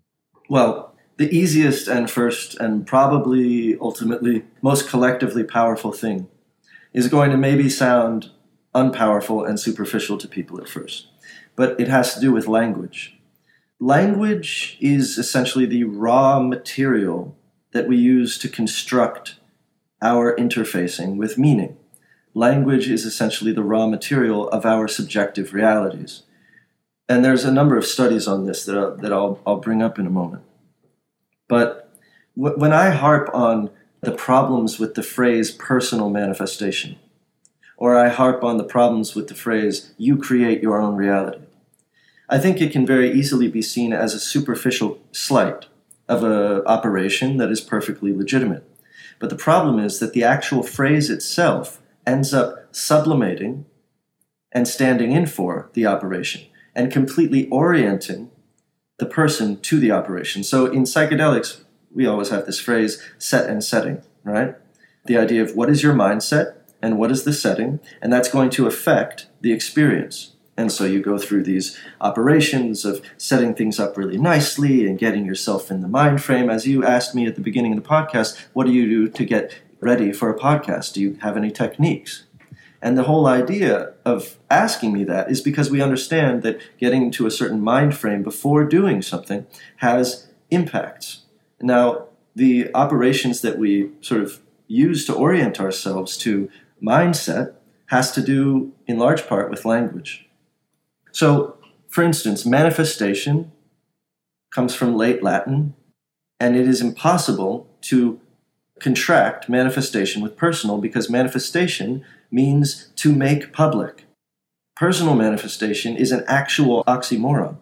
Well, the easiest and first and probably ultimately most collectively powerful thing is going to maybe sound unpowerful and superficial to people at first, but it has to do with language. Language is essentially the raw material that we use to construct our interfacing with meaning. Language is essentially the raw material of our subjective realities. And there's a number of studies on this that, I'll, that I'll, I'll bring up in a moment. But w- when I harp on the problems with the phrase personal manifestation, or I harp on the problems with the phrase, you create your own reality, I think it can very easily be seen as a superficial slight of an operation that is perfectly legitimate. But the problem is that the actual phrase itself ends up sublimating and standing in for the operation and completely orienting the person to the operation. So in psychedelics, we always have this phrase, set and setting, right? The idea of what is your mindset and what is the setting, and that's going to affect the experience. And so you go through these operations of setting things up really nicely and getting yourself in the mind frame. As you asked me at the beginning of the podcast, what do you do to get ready for a podcast? Do you have any techniques? And the whole idea of asking me that is because we understand that getting into a certain mind frame before doing something has impacts. Now, the operations that we sort of use to orient ourselves to mindset has to do, in large part, with language. So, for instance, manifestation comes from late Latin, and it is impossible to contract manifestation with personal because manifestation means to make public. Personal manifestation is an actual oxymoron.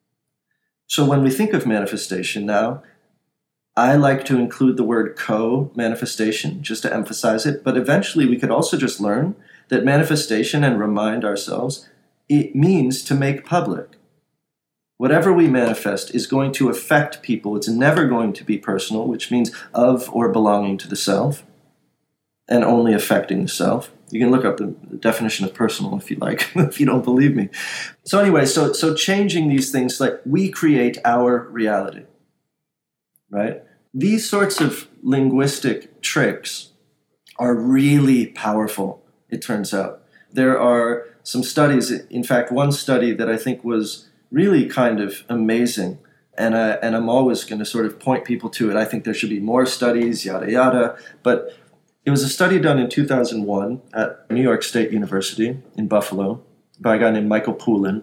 So when we think of manifestation now, I like to include the word co-manifestation just to emphasize it, but eventually we could also just learn that manifestation and remind ourselves it means to make public. Whatever we manifest is going to affect people. It's never going to be personal, which means of or belonging to the self, and only affecting the self. You can look up the definition of personal if you like, if you don't believe me. So anyway, so so changing these things, like we create our reality, right? These sorts of linguistic tricks are really powerful, it turns out. There are some studies, in fact, one study that I think was really kind of amazing, and, I, and I'm always going to sort of point people to it. I think there should be more studies, yada, yada, but it was a study done in two thousand one at New York State University in Buffalo by a guy named Michael Poulin,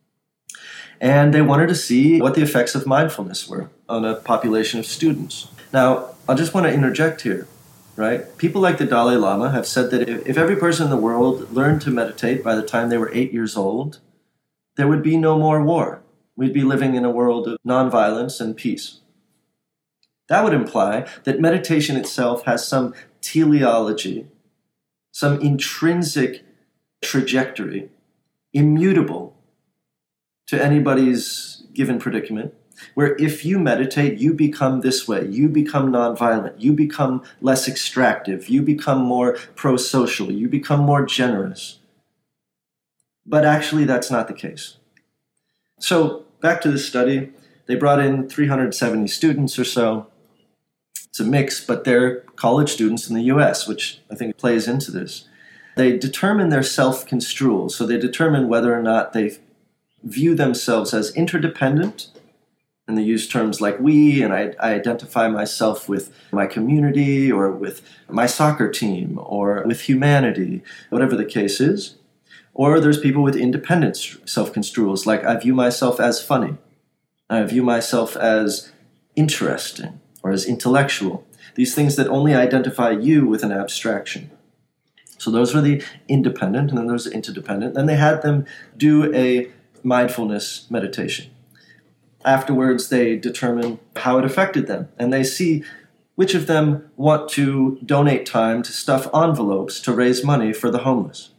and they wanted to see what the effects of mindfulness were on a population of students. Now, I just want to interject here, right? People like the Dalai Lama have said that if, if every person in the world learned to meditate by the time they were eight years old, there would be no more war. We'd be living in a world of nonviolence and peace. That would imply that meditation itself has some teleology, some intrinsic trajectory, immutable to anybody's given predicament, where if you meditate, you become this way, you become nonviolent, you become less extractive, you become more pro-social, you become more generous. But actually, that's not the case. So, back to this study, they brought in three hundred seventy students or so. It's a mix, but they're college students in the U S, which I think plays into this. They determine their self-construal, so they determine whether or not they view themselves as interdependent, and they use terms like we, and I, I identify myself with my community, or with my soccer team, or with humanity, whatever the case is. Or there's people with independent self-construals, like I view myself as funny, I view myself as interesting, or as intellectual. These things that only identify you with an abstraction. So those were the independent, and then there's the interdependent. Then they had them do a mindfulness meditation. Afterwards, they determine how it affected them, and they see which of them want to donate time to stuff envelopes to raise money for the homeless.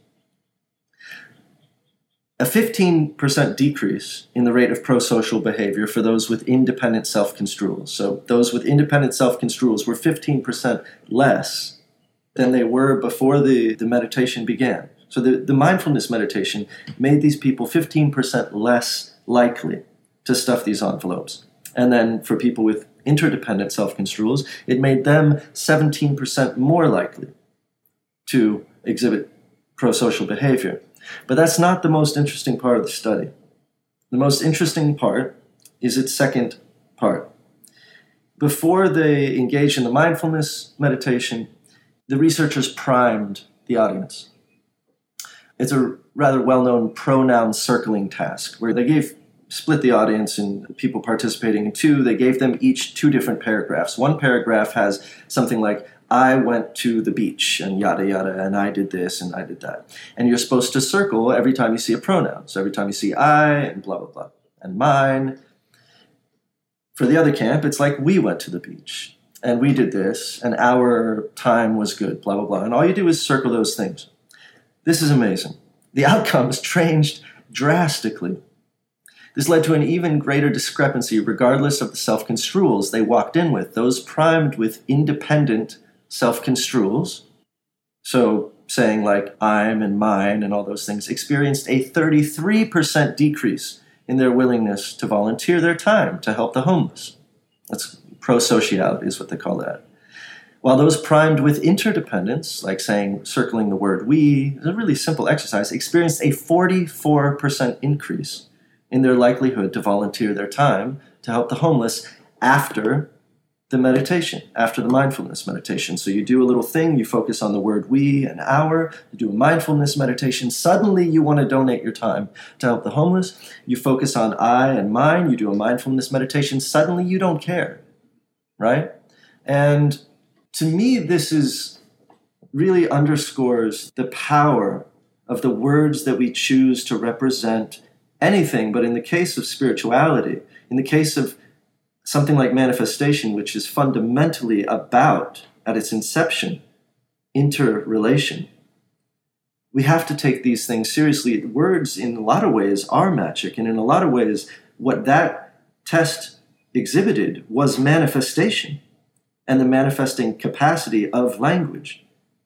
A fifteen percent decrease in the rate of prosocial behavior for those with independent self-construals. So those with independent self-construals were fifteen percent less than they were before the, the meditation began. So the, the mindfulness meditation made these people fifteen percent less likely to stuff these envelopes. And then for people with interdependent self-construals, it made them seventeen percent more likely to exhibit prosocial behavior. But that's not the most interesting part of the study. The most interesting part is its second part. Before they engaged in the mindfulness meditation, the researchers primed the audience. It's a rather well-known pronoun circling task where they gave split the audience and people participating in two. They gave them each two different paragraphs. One paragraph has something like, I went to the beach and yada yada, and I did this and I did that. And you're supposed to circle every time you see a pronoun. So every time you see I and blah, blah, blah, and mine. For the other camp, it's like we went to the beach and we did this and our time was good, blah, blah, blah. And all you do is circle those things. This is amazing. The outcomes changed drastically. This led to an even greater discrepancy regardless of the self-construals they walked in with. Those primed with independent self-construals, so saying like I'm and mine and all those things, experienced a thirty-three percent decrease in their willingness to volunteer their time to help the homeless. That's pro-sociality is what they call that. while those primed with interdependence, like saying, circling the word we, is a really simple exercise, experienced a forty-four percent increase in their likelihood to volunteer their time to help the homeless after the meditation, after the mindfulness meditation. So you do a little thing, you focus on the word we, an hour, you do a mindfulness meditation, suddenly you want to donate your time to help the homeless. You focus on I and mine, you do a mindfulness meditation, suddenly you don't care, right? And to me, this is really underscores the power of the words that we choose to represent anything, but in the case of spirituality, in the case of something like manifestation, which is fundamentally about, at its inception, interrelation, we have to take these things seriously. Words, in a lot of ways, are magic, and in a lot of ways, what that test exhibited was manifestation and the manifesting capacity of language.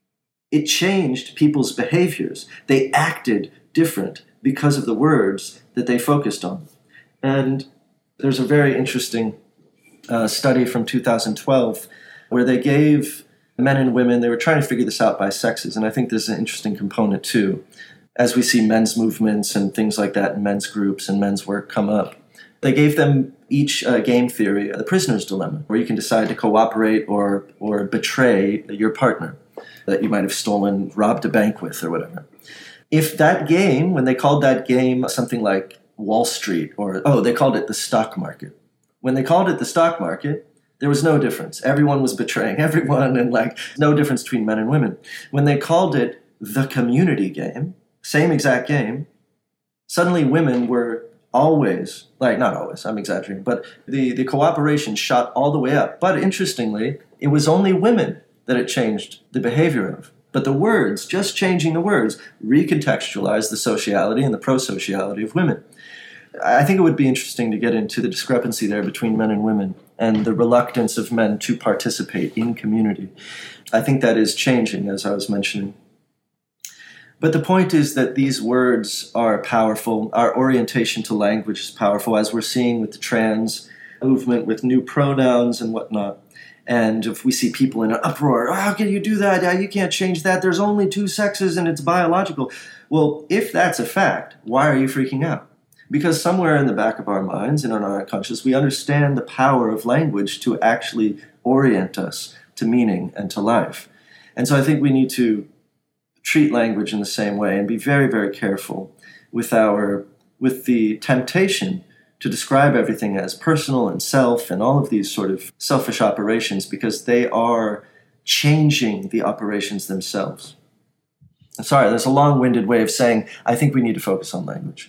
It changed people's behaviors. They acted different because of the words that they focused on. And there's a very interesting uh, study from two thousand twelve where they gave men and women, they were trying to figure this out by sexes, and I think there's an interesting component too. As we see men's movements and things like that in men's groups and men's work come up, they gave them each uh, game theory, the prisoner's dilemma, where you can decide to cooperate or or betray your partner that you might have stolen, robbed a bank with or whatever. If that game, when they called that game something like Wall Street, or, oh, they called it the stock market. When they called it the stock market, there was no difference. Everyone was betraying everyone, and like no difference between men and women. When they called it the community game, same exact game, suddenly women were always, like not always, I'm exaggerating, but the, the cooperation shot all the way up. But interestingly, it was only women that it changed the behavior of. But the words, just changing the words, recontextualized the sociality and the pro-sociality of women. I think it would be interesting to get into the discrepancy there between men and women and the reluctance of men to participate in community. I think that is changing, as I was mentioning. But the point is that these words are powerful. Our orientation to language is powerful, as we're seeing with the trans movement, with new pronouns and whatnot. And if we see people in an uproar, oh, how can you do that? You can't change that. There's only two sexes and it's biological. Well, if that's a fact, why are you freaking out? Because somewhere in the back of our minds and in our unconscious, we understand the power of language to actually orient us to meaning and to life. And so I think we need to treat language in the same way and be very, very careful with our with the temptation to describe everything as personal and self and all of these sort of selfish operations, because they are changing the operations themselves. Sorry, there's a long-winded way of saying I think we need to focus on language.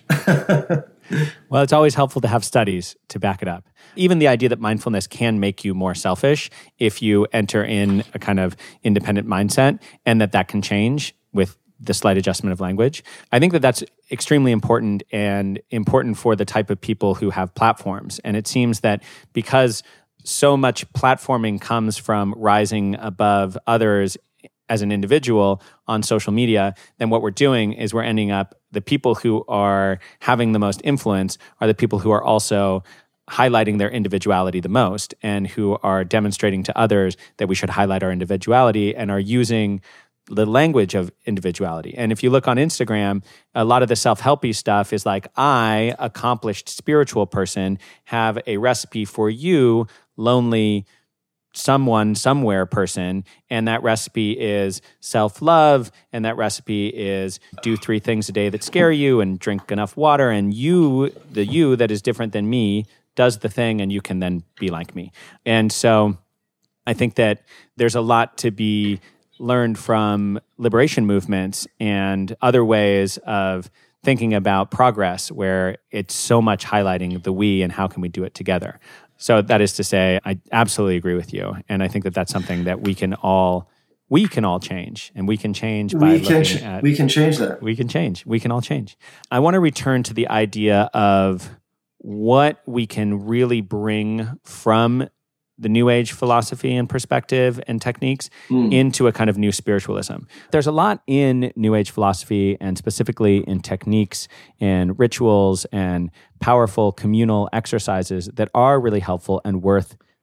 Well, it's always helpful to have studies to back it up. Even the idea that mindfulness can make you more selfish if you enter in a kind of independent mindset, and that that can change with the slight adjustment of language. I think that that's extremely important, and important for the type of people who have platforms. And it seems that because so much platforming comes from rising above others as an individual on social media, then what we're doing is we're ending up, the people who are having the most influence are the people who are also highlighting their individuality the most, and who are demonstrating to others that we should highlight our individuality and are using the language of individuality. And if you look on Instagram, a lot of the self-helpy stuff is like, I, accomplished spiritual person, have a recipe for you, lonely someone, somewhere person, and that recipe is self-love, and that recipe is do three things a day that scare you and drink enough water, and you, the you that is different than me, does the thing, and you can then be like me. And so I think that there's a lot to be learned from liberation movements and other ways of thinking about progress, where it's so much highlighting the we and how can we do it together. So that is to say, I absolutely agree with you. And I think that that's something that we can all, we can all change. And we can change by we can looking ch- at... We can change that. We can change. We can all change. I want to return to the idea of what we can really bring from the New Age philosophy and perspective and techniques mm. into a kind of new spiritualism. There's a lot in New Age philosophy, and specifically in techniques and rituals and powerful communal exercises that are really helpful and worth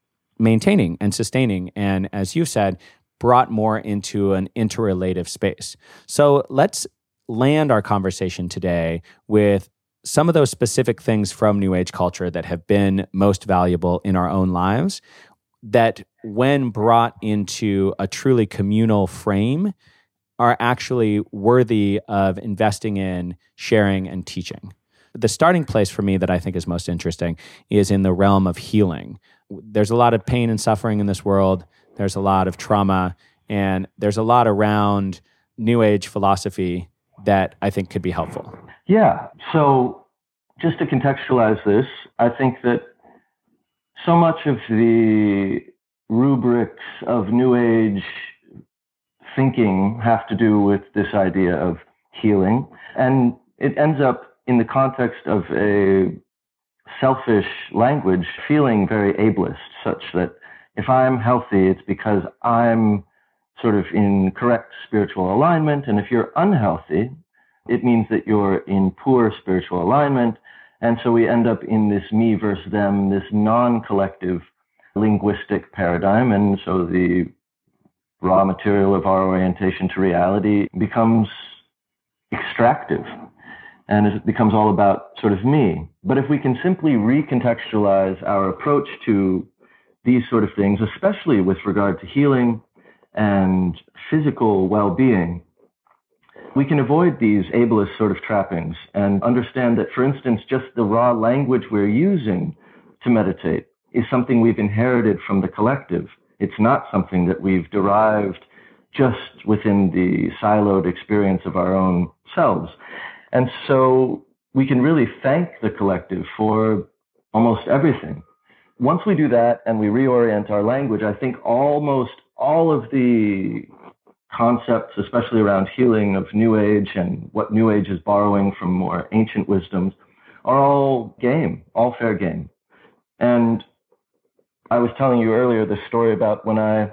maintaining and sustaining, and as you said, brought more into an interrelative space. So let's land our conversation today with some of those specific things from New Age culture that have been most valuable in our own lives, that when brought into a truly communal frame are actually worthy of investing in, sharing, and teaching. The starting place for me that I think is most interesting is in the realm of healing. There's a lot of pain and suffering in this world. There's a lot of trauma, and there's a lot around New Age philosophy that I think could be helpful. Yeah. So just to contextualize this, I think that so much of the rubrics of New Age thinking have to do with this idea of healing. And it ends up in the context of a selfish language feeling very ableist, such that if I'm healthy, it's because I'm sort of in correct spiritual alignment. And if you're unhealthy, it means that you're in poor spiritual alignment. And so we end up in this me versus them, this non-collective linguistic paradigm. And so the raw material of our orientation to reality becomes extractive. And it becomes all about sort of me. But if we can simply recontextualize our approach to these sort of things, especially with regard to healing and physical well-being, we can avoid these ableist sort of trappings and understand that, for instance, just the raw language we're using to meditate is something we've inherited from the collective. It's not something that we've derived just within the siloed experience of our own selves. And so we can really thank the collective for almost everything. Once we do that and we reorient our language, I think almost all of the concepts, especially around healing of New Age and what New Age is borrowing from more ancient wisdoms, are all game, all fair game. And I was telling you earlier the story about when I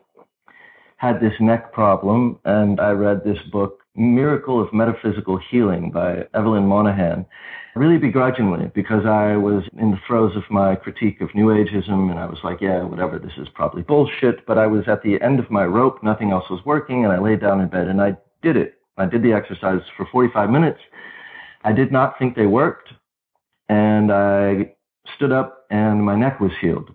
had this neck problem and I read this book, Miracle of Metaphysical Healing by Evelyn Monahan, really begrudgingly, because I was in the throes of my critique of New Ageism, and I was like, yeah, whatever, this is probably bullshit, but I was at the end of my rope, nothing else was working, and I laid down in bed, and I did it. I did the exercise for forty-five minutes. I did not think they worked, and I stood up, and my neck was healed.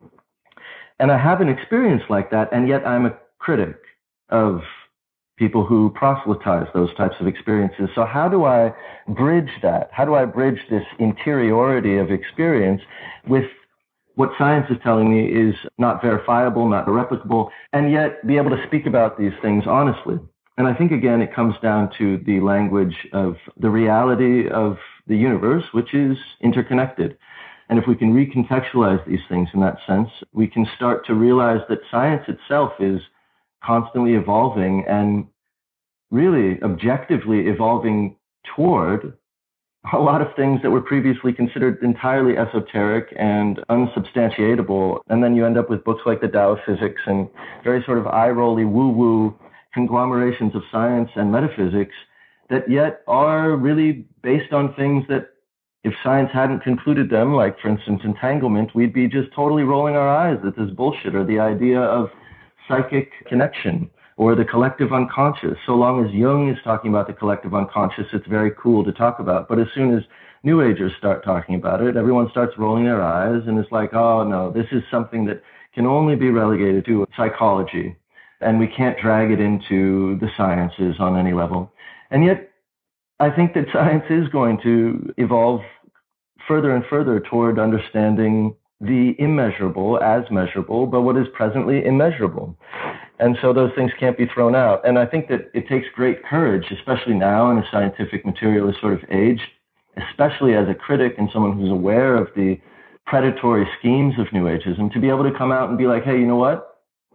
And I have an experience like that, and yet I'm a critic of people who proselytize those types of experiences. So how do I bridge that? How do I bridge this interiority of experience with what science is telling me is not verifiable, not replicable, and yet be able to speak about these things honestly? And I think, again, it comes down to the language of the reality of the universe, which is interconnected. And if we can recontextualize these things in that sense, we can start to realize that science itself is constantly evolving and really objectively evolving toward a lot of things that were previously considered entirely esoteric and unsubstantiatable. And then you end up with books like the Tao of Physics and very sort of eye-rolly woo-woo conglomerations of science and metaphysics that yet are really based on things that if science hadn't concluded them, like, for instance, entanglement, we'd be just totally rolling our eyes at this bullshit, or the idea of psychic connection or the collective unconscious. So long as Jung is talking about the collective unconscious, it's very cool to talk about. But as soon as New Agers start talking about it, everyone starts rolling their eyes, and it's like, oh, no, this is something that can only be relegated to psychology, and we can't drag it into the sciences on any level. And yet, I think that science is going to evolve further and further toward understanding the immeasurable as measurable, but what is presently immeasurable. And so those things can't be thrown out. And I think that it takes great courage, especially now in a scientific materialist sort of age, especially as a critic and someone who's aware of the predatory schemes of New Ageism, to be able to come out and be like, hey, you know what?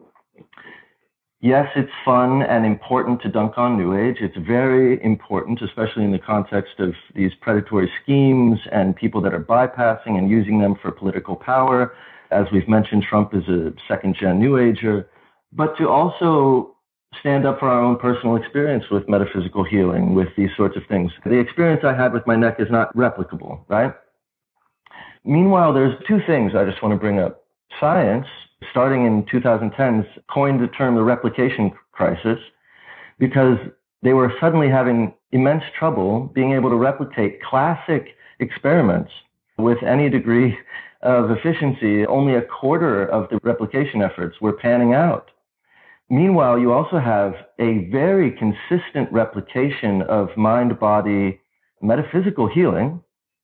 Yes, it's fun and important to dunk on New Age. It's very important, especially in the context of these predatory schemes and people that are bypassing and using them for political power. As we've mentioned, Trump is a second-gen New Ager. But to also stand up for our own personal experience with metaphysical healing, with these sorts of things. The experience I had with my neck is not replicable, right? Meanwhile, there's two things I just want to bring up. Science starting in twenty tens, coined the term the replication crisis because they were suddenly having immense trouble being able to replicate classic experiments with any degree of efficiency. Only a quarter of the replication efforts were panning out. Meanwhile, you also have a very consistent replication of mind-body metaphysical healing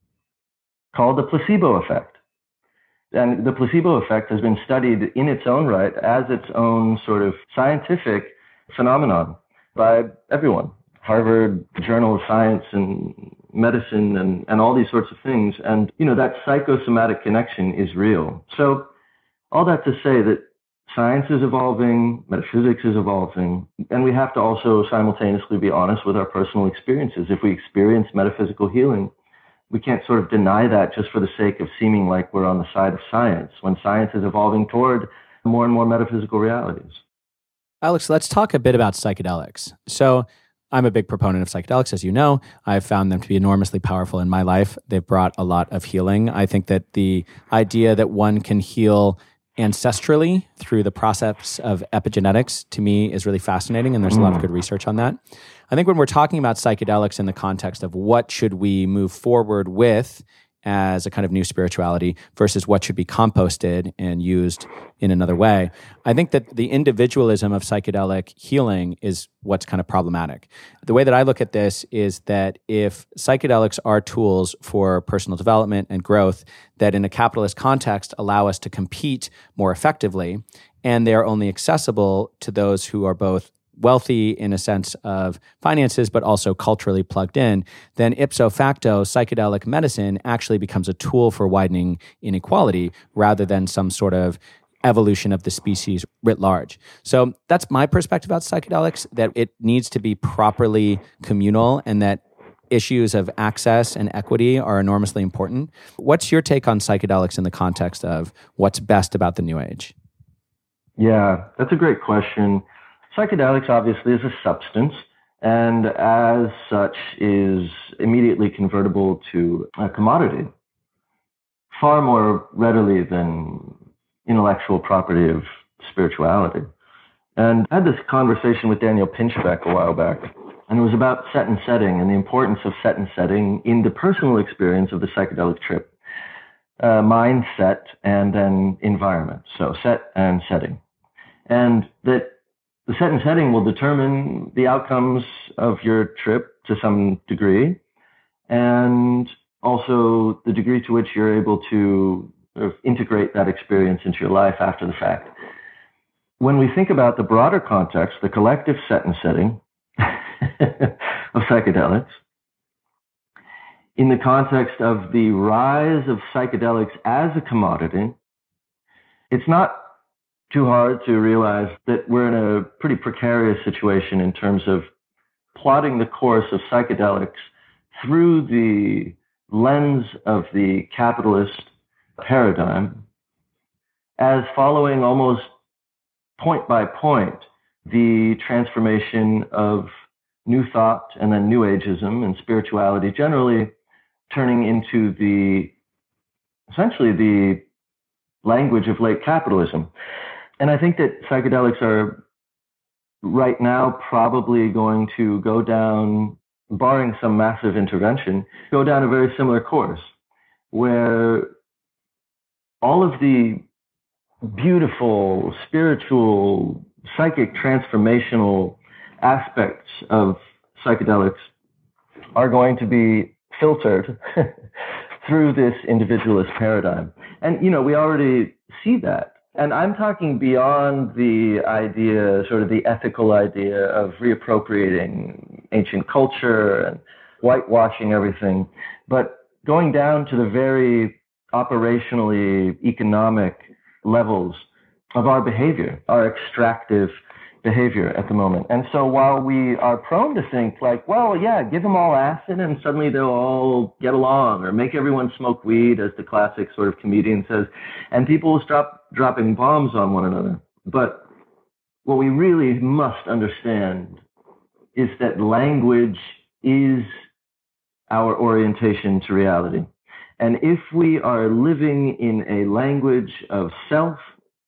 called the placebo effect. And the placebo effect has been studied in its own right as its own sort of scientific phenomenon by everyone. Harvard Journal of Science and Medicine and, and all these sorts of things. And, you know, that psychosomatic connection is real. So all that to say that science is evolving, metaphysics is evolving, and we have to also simultaneously be honest with our personal experiences. If we experience metaphysical healing, we can't sort of deny that just for the sake of seeming like we're on the side of science, when science is evolving toward more and more metaphysical realities. Alex, let's talk a bit about psychedelics. So I'm a big proponent of psychedelics, as you know. I've found them to be enormously powerful in my life. They've brought a lot of healing. I think that the idea that one can heal ancestrally through the process of epigenetics, to me, is really fascinating, and there's a lot of good research on that. I think when we're talking about psychedelics in the context of what should we move forward with as a kind of new spirituality versus what should be composted and used in another way, I think that the individualism of psychedelic healing is what's kind of problematic. The way that I look at this is that if psychedelics are tools for personal development and growth that in a capitalist context allow us to compete more effectively, and they are only accessible to those who are both wealthy in a sense of finances, but also culturally plugged in, then ipso facto, psychedelic medicine actually becomes a tool for widening inequality rather than some sort of evolution of the species writ large. So that's my perspective about psychedelics, that it needs to be properly communal and that issues of access and equity are enormously important. What's your take on psychedelics in the context of what's best about the New Age? Yeah, that's a great question. Psychedelics obviously is a substance, and as such is immediately convertible to a commodity far more readily than intellectual property of spirituality. And I had this conversation with Daniel Pinchbeck a while back, and it was about set and setting and the importance of set and setting in the personal experience of the psychedelic trip. Uh, mindset and then environment, so set and setting. And that the set and setting will determine the outcomes of your trip to some degree, and also the degree to which you're able to sort of integrate that experience into your life after the fact. When we think about the broader context, the collective set and setting of psychedelics, in the context of the rise of psychedelics as a commodity, it's not too hard to realize that we're in a pretty precarious situation in terms of plotting the course of psychedelics through the lens of the capitalist paradigm as following almost point by point the transformation of New Thought and then New Ageism and spirituality generally turning into the essentially the language of late capitalism. And I think that psychedelics are right now probably going to go down, barring some massive intervention, go down a very similar course where all of the beautiful, spiritual, psychic, transformational aspects of psychedelics are going to be filtered through this individualist paradigm. And, you know, we already see that. And I'm talking beyond the idea, sort of the ethical idea of reappropriating ancient culture and whitewashing everything, but going down to the very operationally economic levels of our behavior, our extractive behavior at the moment. And so while we are prone to think like, well, yeah, give them all acid and suddenly they'll all get along, or make everyone smoke weed, as the classic sort of comedian says, and people will stop dropping bombs on one another. But what we really must understand is that language is our orientation to reality. And if we are living in a language of self,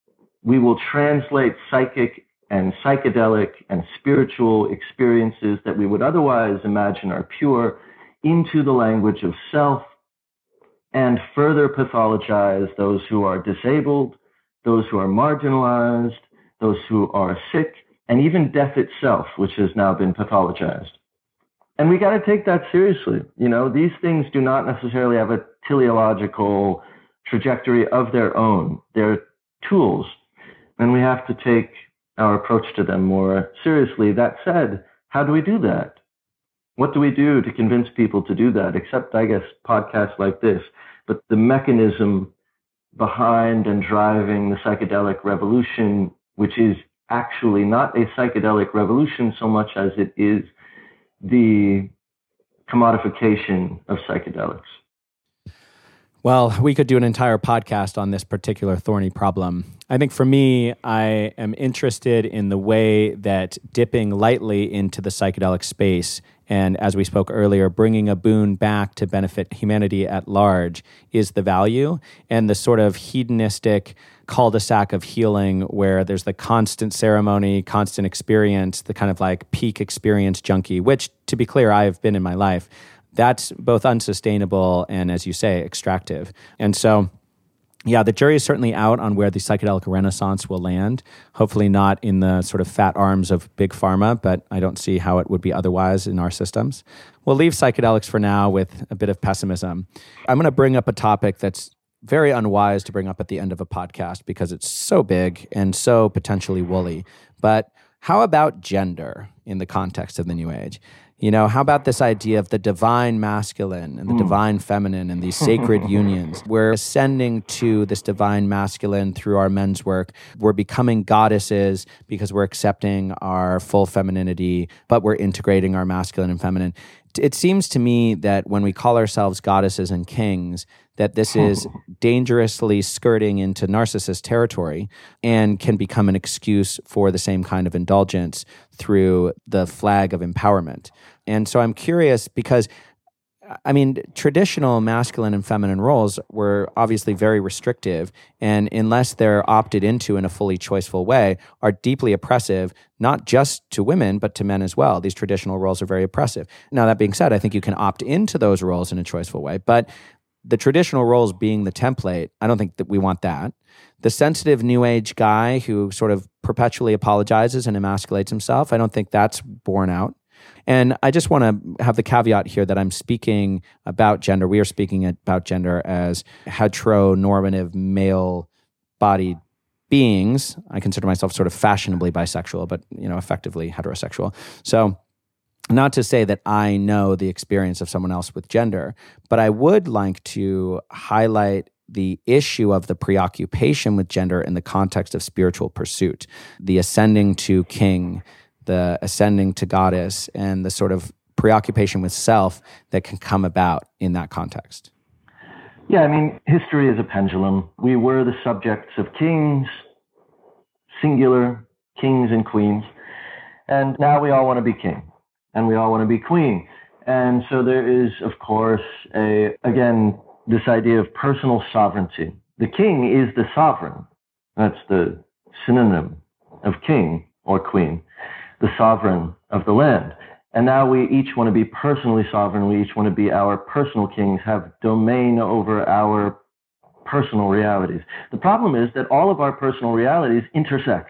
we will translate psychic and psychedelic and spiritual experiences that we would otherwise imagine are pure into the language of self, and further pathologize those who are disabled, those who are marginalized, those who are sick, and even death itself, which has now been pathologized. And we got to take that seriously. You know, these things do not necessarily have a teleological trajectory of their own. They're tools, and we have to take our approach to them more seriously. That said, how do we do that? What do we do to convince people to do that? Except, I guess, podcasts like this. But the mechanism behind and driving the psychedelic revolution, which is actually not a psychedelic revolution so much as it is the commodification of psychedelics. Well, we could do an entire podcast on this particular thorny problem. I think for me, I am interested in the way that dipping lightly into the psychedelic space, and as we spoke earlier, bringing a boon back to benefit humanity at large is the value, and the sort of hedonistic cul-de-sac of healing where there's the constant ceremony, constant experience, the kind of like peak experience junkie, which, to be clear, I have been in my life. That's both unsustainable and, as you say, extractive. And so, yeah, the jury is certainly out on where the psychedelic renaissance will land. Hopefully not in the sort of fat arms of big pharma, but I don't see how it would be otherwise in our systems. We'll leave psychedelics for now with a bit of pessimism. I'm going to bring up a topic that's very unwise to bring up at the end of a podcast because it's so big and so potentially woolly. But how about gender in the context of the New Age? You know, how about this idea of the divine masculine and the mm. divine feminine and these sacred unions? We're ascending to this divine masculine through our men's work. We're becoming goddesses because we're accepting our full femininity, but we're integrating our masculine and feminine. It seems to me that when we call ourselves goddesses and kings, that this is dangerously skirting into narcissist territory and can become an excuse for the same kind of indulgence through the flag of empowerment. And so I'm curious because, I mean, traditional masculine and feminine roles were obviously very restrictive, and unless they're opted into in a fully choiceful way, are deeply oppressive, not just to women, but to men as well. These traditional roles are very oppressive. Now, that being said, I think you can opt into those roles in a choiceful way, but the traditional roles being the template, I don't think that we want that. The sensitive New Age guy who sort of perpetually apologizes and emasculates himself, I don't think that's borne out. And I just want to have the caveat here that I'm speaking about gender. We are speaking about gender as heteronormative male-bodied beings. I consider myself sort of fashionably bisexual, but, you know, effectively heterosexual. So not to say that I know the experience of someone else with gender, but I would like to highlight the issue of the preoccupation with gender in the context of spiritual pursuit, the ascending to king, the ascending to goddess, and the sort of preoccupation with self that can come about in that context. Yeah, I mean, history is a pendulum. We were the subjects of kings, singular, kings and queens, and now we all want to be king. And we all want to be queen. And so there is, of course, a again, this idea of personal sovereignty. The king is the sovereign. That's the synonym of king or queen, the sovereign of the land. And now we each want to be personally sovereign. We each want to be our personal kings, have domain over our personal realities. The problem is that all of our personal realities intersect.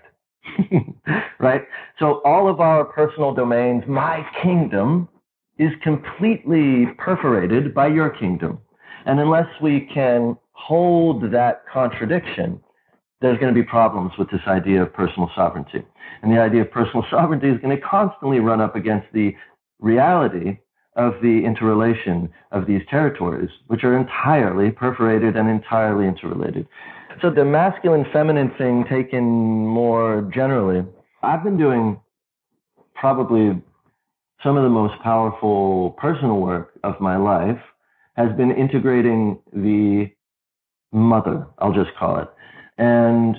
Right? So all of our personal domains, my kingdom, is completely perforated by your kingdom. And unless we can hold that contradiction, there's going to be problems with this idea of personal sovereignty. And the idea of personal sovereignty is going to constantly run up against the reality of the interrelation of these territories, which are entirely perforated and entirely interrelated. So the masculine-feminine thing taken more generally, I've been doing probably some of the most powerful personal work of my life has been integrating the mother, I'll just call it. And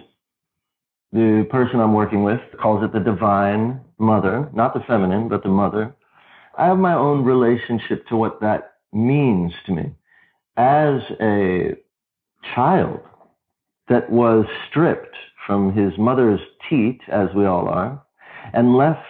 the person I'm working with calls it the divine mother, not the feminine, but the mother. I have my own relationship to what that means to me. As a child that was stripped from his mother's teat, as we all are, and left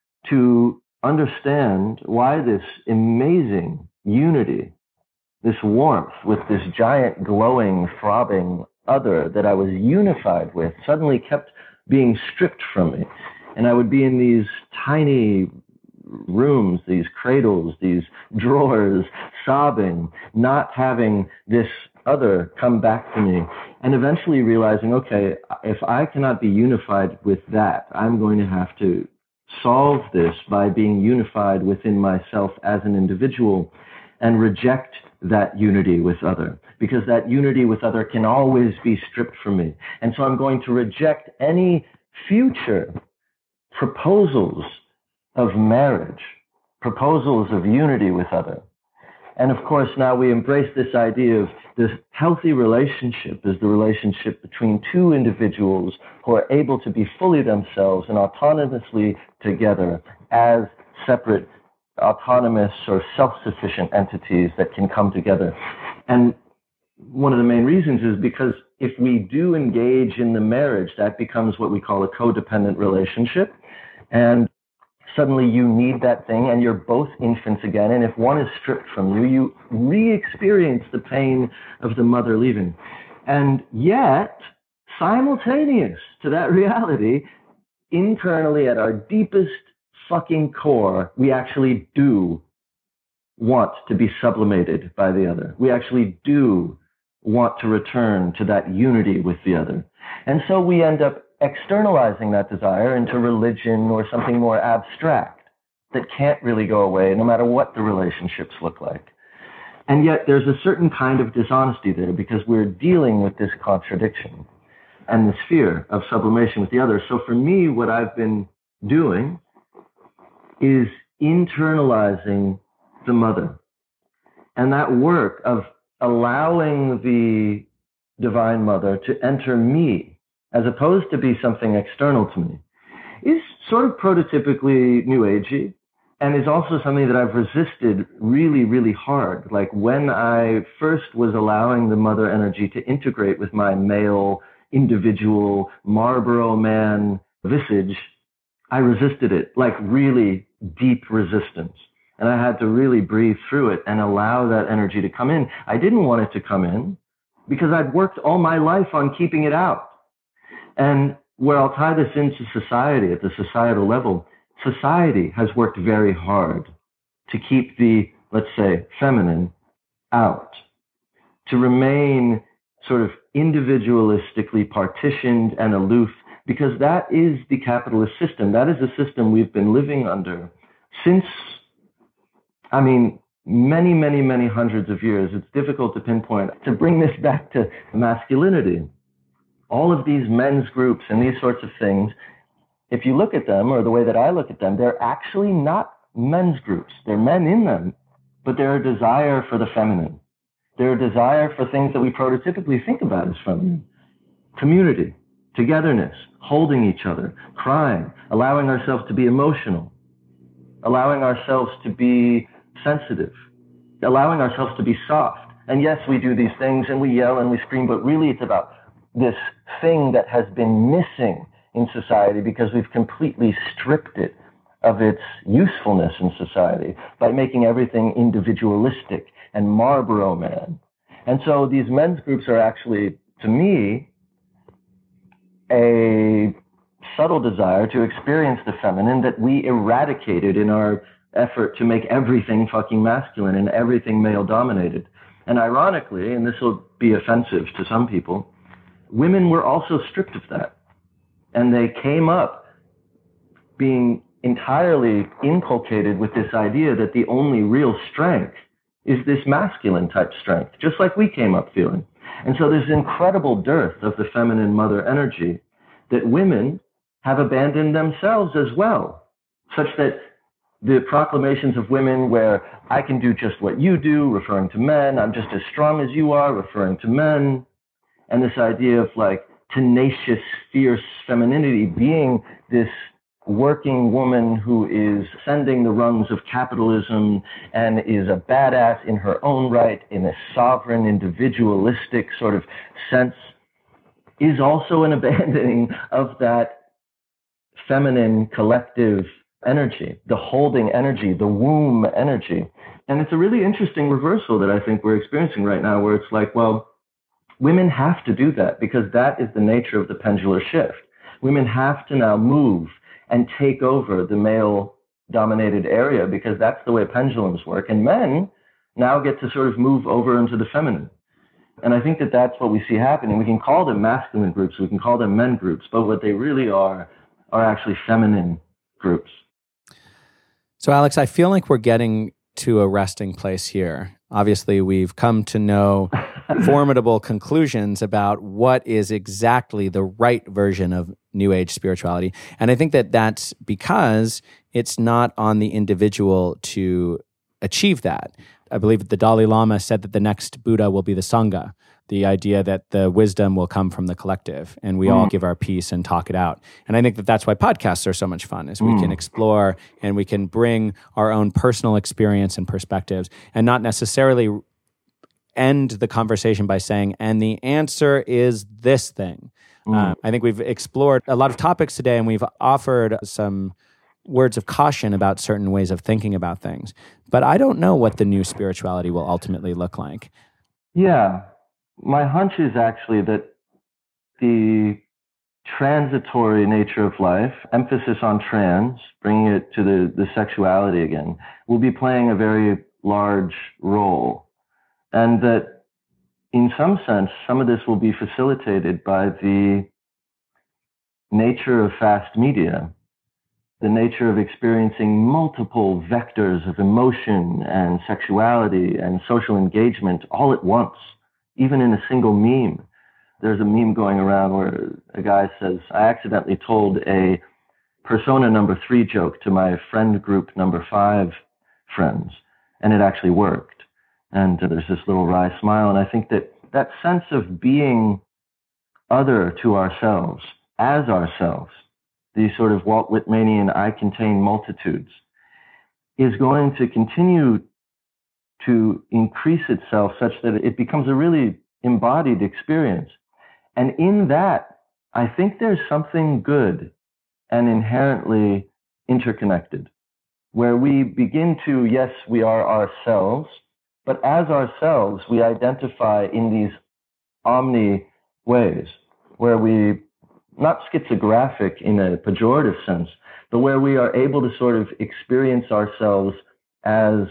to understand why this amazing unity, this warmth with this giant glowing, throbbing other that I was unified with suddenly kept being stripped from me. And I would be in these tiny rooms, these cradles, these drawers, sobbing, not having this other come back to me, and eventually realizing, okay, if I cannot be unified with that, I'm going to have to solve this by being unified within myself as an individual and reject that unity with other, because that unity with other can always be stripped from me. And so I'm going to reject any future proposals of marriage, proposals of unity with other. And of course, now we embrace this idea of this healthy relationship is the relationship between two individuals who are able to be fully themselves and autonomously together as separate, autonomous or self-sufficient entities that can come together. And one of the main reasons is because if we do engage in the marriage, that becomes what we call a codependent relationship. And suddenly you need that thing and you're both infants again. And if one is stripped from you, you re-experience the pain of the mother leaving. And yet, simultaneous to that reality, internally at our deepest fucking core, we actually do want to be sublimated by the other. We actually do want to return to that unity with the other. And so we end up externalizing that desire into religion or something more abstract that can't really go away no matter what the relationships look like. And yet there's a certain kind of dishonesty there because we're dealing with this contradiction and this fear of sublimation with the other. So for me, what I've been doing is internalizing the mother. And that work of allowing the Divine Mother to enter me as opposed to be something external to me, is sort of prototypically New Agey, and is also something that I've resisted really, really hard. Like when I first was allowing the mother energy to integrate with my male, individual, Marlboro man visage, I resisted it, like really deep resistance. And I had to really breathe through it and allow that energy to come in. I didn't want it to come in because I'd worked all my life on keeping it out. And where I'll tie this into society, at the societal level, society has worked very hard to keep the, let's say, feminine out, to remain sort of individualistically partitioned and aloof, because that is the capitalist system. That is the system we've been living under since, I mean, many, many, many hundreds of years. It's difficult to pinpoint. To bring this back to masculinity, all of these men's groups and these sorts of things, if you look at them, or the way that I look at them, they're actually not men's groups. They're men in them, but they're a desire for the feminine. They're a desire for things that we prototypically think about as feminine. Community, togetherness, holding each other, crying, allowing ourselves to be emotional, allowing ourselves to be sensitive, allowing ourselves to be soft. And yes, we do these things and we yell and we scream, but really it's about this thing that has been missing in society because we've completely stripped it of its usefulness in society by making everything individualistic and Marlboro man. And so these men's groups are actually, to me, a subtle desire to experience the feminine that we eradicated in our effort to make everything fucking masculine and everything male dominated. And ironically, and this will be offensive to some people, women were also stripped of that. And they came up being entirely inculcated with this idea that the only real strength is this masculine type strength, just like we came up feeling. And so there's incredible dearth of the feminine mother energy that women have abandoned themselves as well, such that the proclamations of women where I can do just what you do, referring to men, I'm just as strong as you are, referring to men, and this idea of like tenacious, fierce femininity being this working woman who is ascending the rungs of capitalism and is a badass in her own right in a sovereign, individualistic sort of sense. is also an abandoning of that feminine collective energy, the holding energy, the womb energy. And it's a really interesting reversal that I think we're experiencing right now, where it's like, well, women have to do that because that is the nature of the pendular shift. Women have to now move and take over the male-dominated area because that's the way pendulums work. And men now get to sort of move over into the feminine. And I think that that's what we see happening. We can call them masculine groups, we can call them men groups, but what they really are are actually feminine groups. So, Alex, I feel like we're getting to a resting place here. Obviously, we've come to know formidable conclusions about what is exactly the right version of New Age spirituality. And I think that that's because it's not on the individual to achieve that. I believe the Dalai Lama said that the next Buddha will be the Sangha, the idea that the wisdom will come from the collective and we mm. all give our piece and talk it out. And I think that that's why podcasts are so much fun, is we mm. can explore and we can bring our own personal experience and perspectives and not necessarily end the conversation by saying, and the answer is this thing. Mm. Uh, I think we've explored a lot of topics today and we've offered some words of caution about certain ways of thinking about things. But I don't know what the new spirituality will ultimately look like. Yeah. My hunch is actually that the transitory nature of life, emphasis on trans, bringing it to the, the sexuality again, will be playing a very large role. And that in some sense, some of this will be facilitated by the nature of fast media, the nature of experiencing multiple vectors of emotion and sexuality and social engagement all at once, even in a single meme. There's a meme going around where a guy says, I accidentally told a persona number three joke to my friend group number five friends, and it actually worked. And uh, there's this little wry smile, and I think that that sense of being other to ourselves, as ourselves, the sort of Walt Whitmanian I contain multitudes, is going to continue to increase itself such that it becomes a really embodied experience. And in that, I think there's something good and inherently interconnected, where we begin to, yes, we are ourselves, but as ourselves, we identify in these omni ways, where we, not schizographic in a pejorative sense, but where we are able to sort of experience ourselves as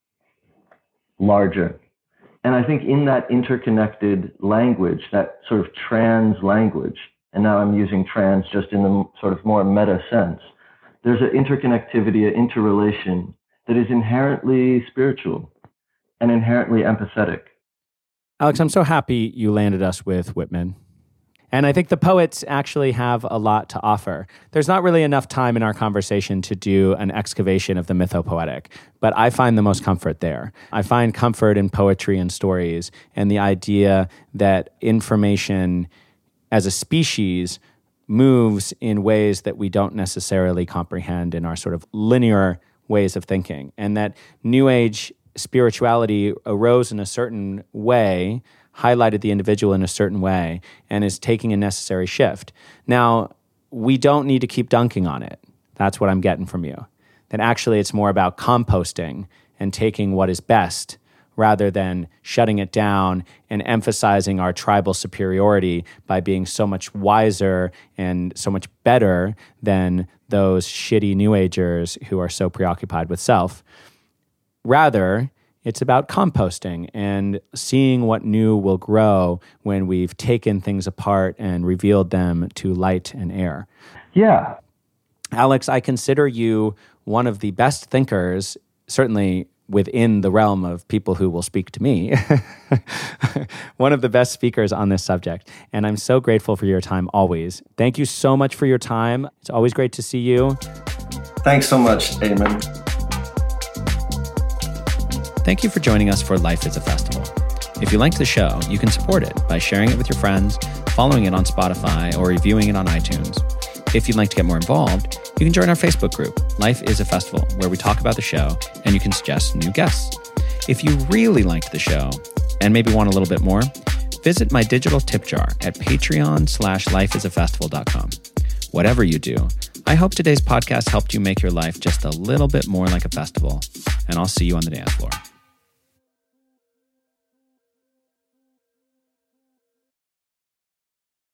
larger. And I think in that interconnected language, that sort of trans language, and now I'm using trans just in the sort of more meta sense, there's an interconnectivity, an interrelation that is inherently spiritual and inherently empathetic. Alex, I'm so happy you landed us with Whitman. And I think the poets actually have a lot to offer. There's not really enough time in our conversation to do an excavation of the mythopoetic, but I find the most comfort there. I find comfort in poetry and stories and the idea that information as a species moves in ways that we don't necessarily comprehend in our sort of linear ways of thinking, and that New Age spirituality arose in a certain way, highlighted the individual in a certain way, and is taking a necessary shift. Now, we don't need to keep dunking on it. That's what I'm getting from you. That actually it's more about composting and taking what is best rather than shutting it down and emphasizing our tribal superiority by being so much wiser and so much better than those shitty New Agers who are so preoccupied with self. Rather, it's about composting and seeing what new will grow when we've taken things apart and revealed them to light and air. Yeah. Alex, I consider you one of the best thinkers, certainly within the realm of people who will speak to me, one of the best speakers on this subject. And I'm so grateful for your time always. Thank you so much for your time. It's always great to see you. Thanks so much, Eamon. Thank you for joining us for Life is a Festival. If you liked the show, you can support it by sharing it with your friends, following it on Spotify, or reviewing it on iTunes. If you'd like to get more involved, you can join our Facebook group, Life is a Festival, where we talk about the show and you can suggest new guests. If you really liked the show and maybe want a little bit more, visit my digital tip jar at patreon slash lifeisafestival.com. Whatever you do, I hope today's podcast helped you make your life just a little bit more like a festival, and I'll see you on the dance floor.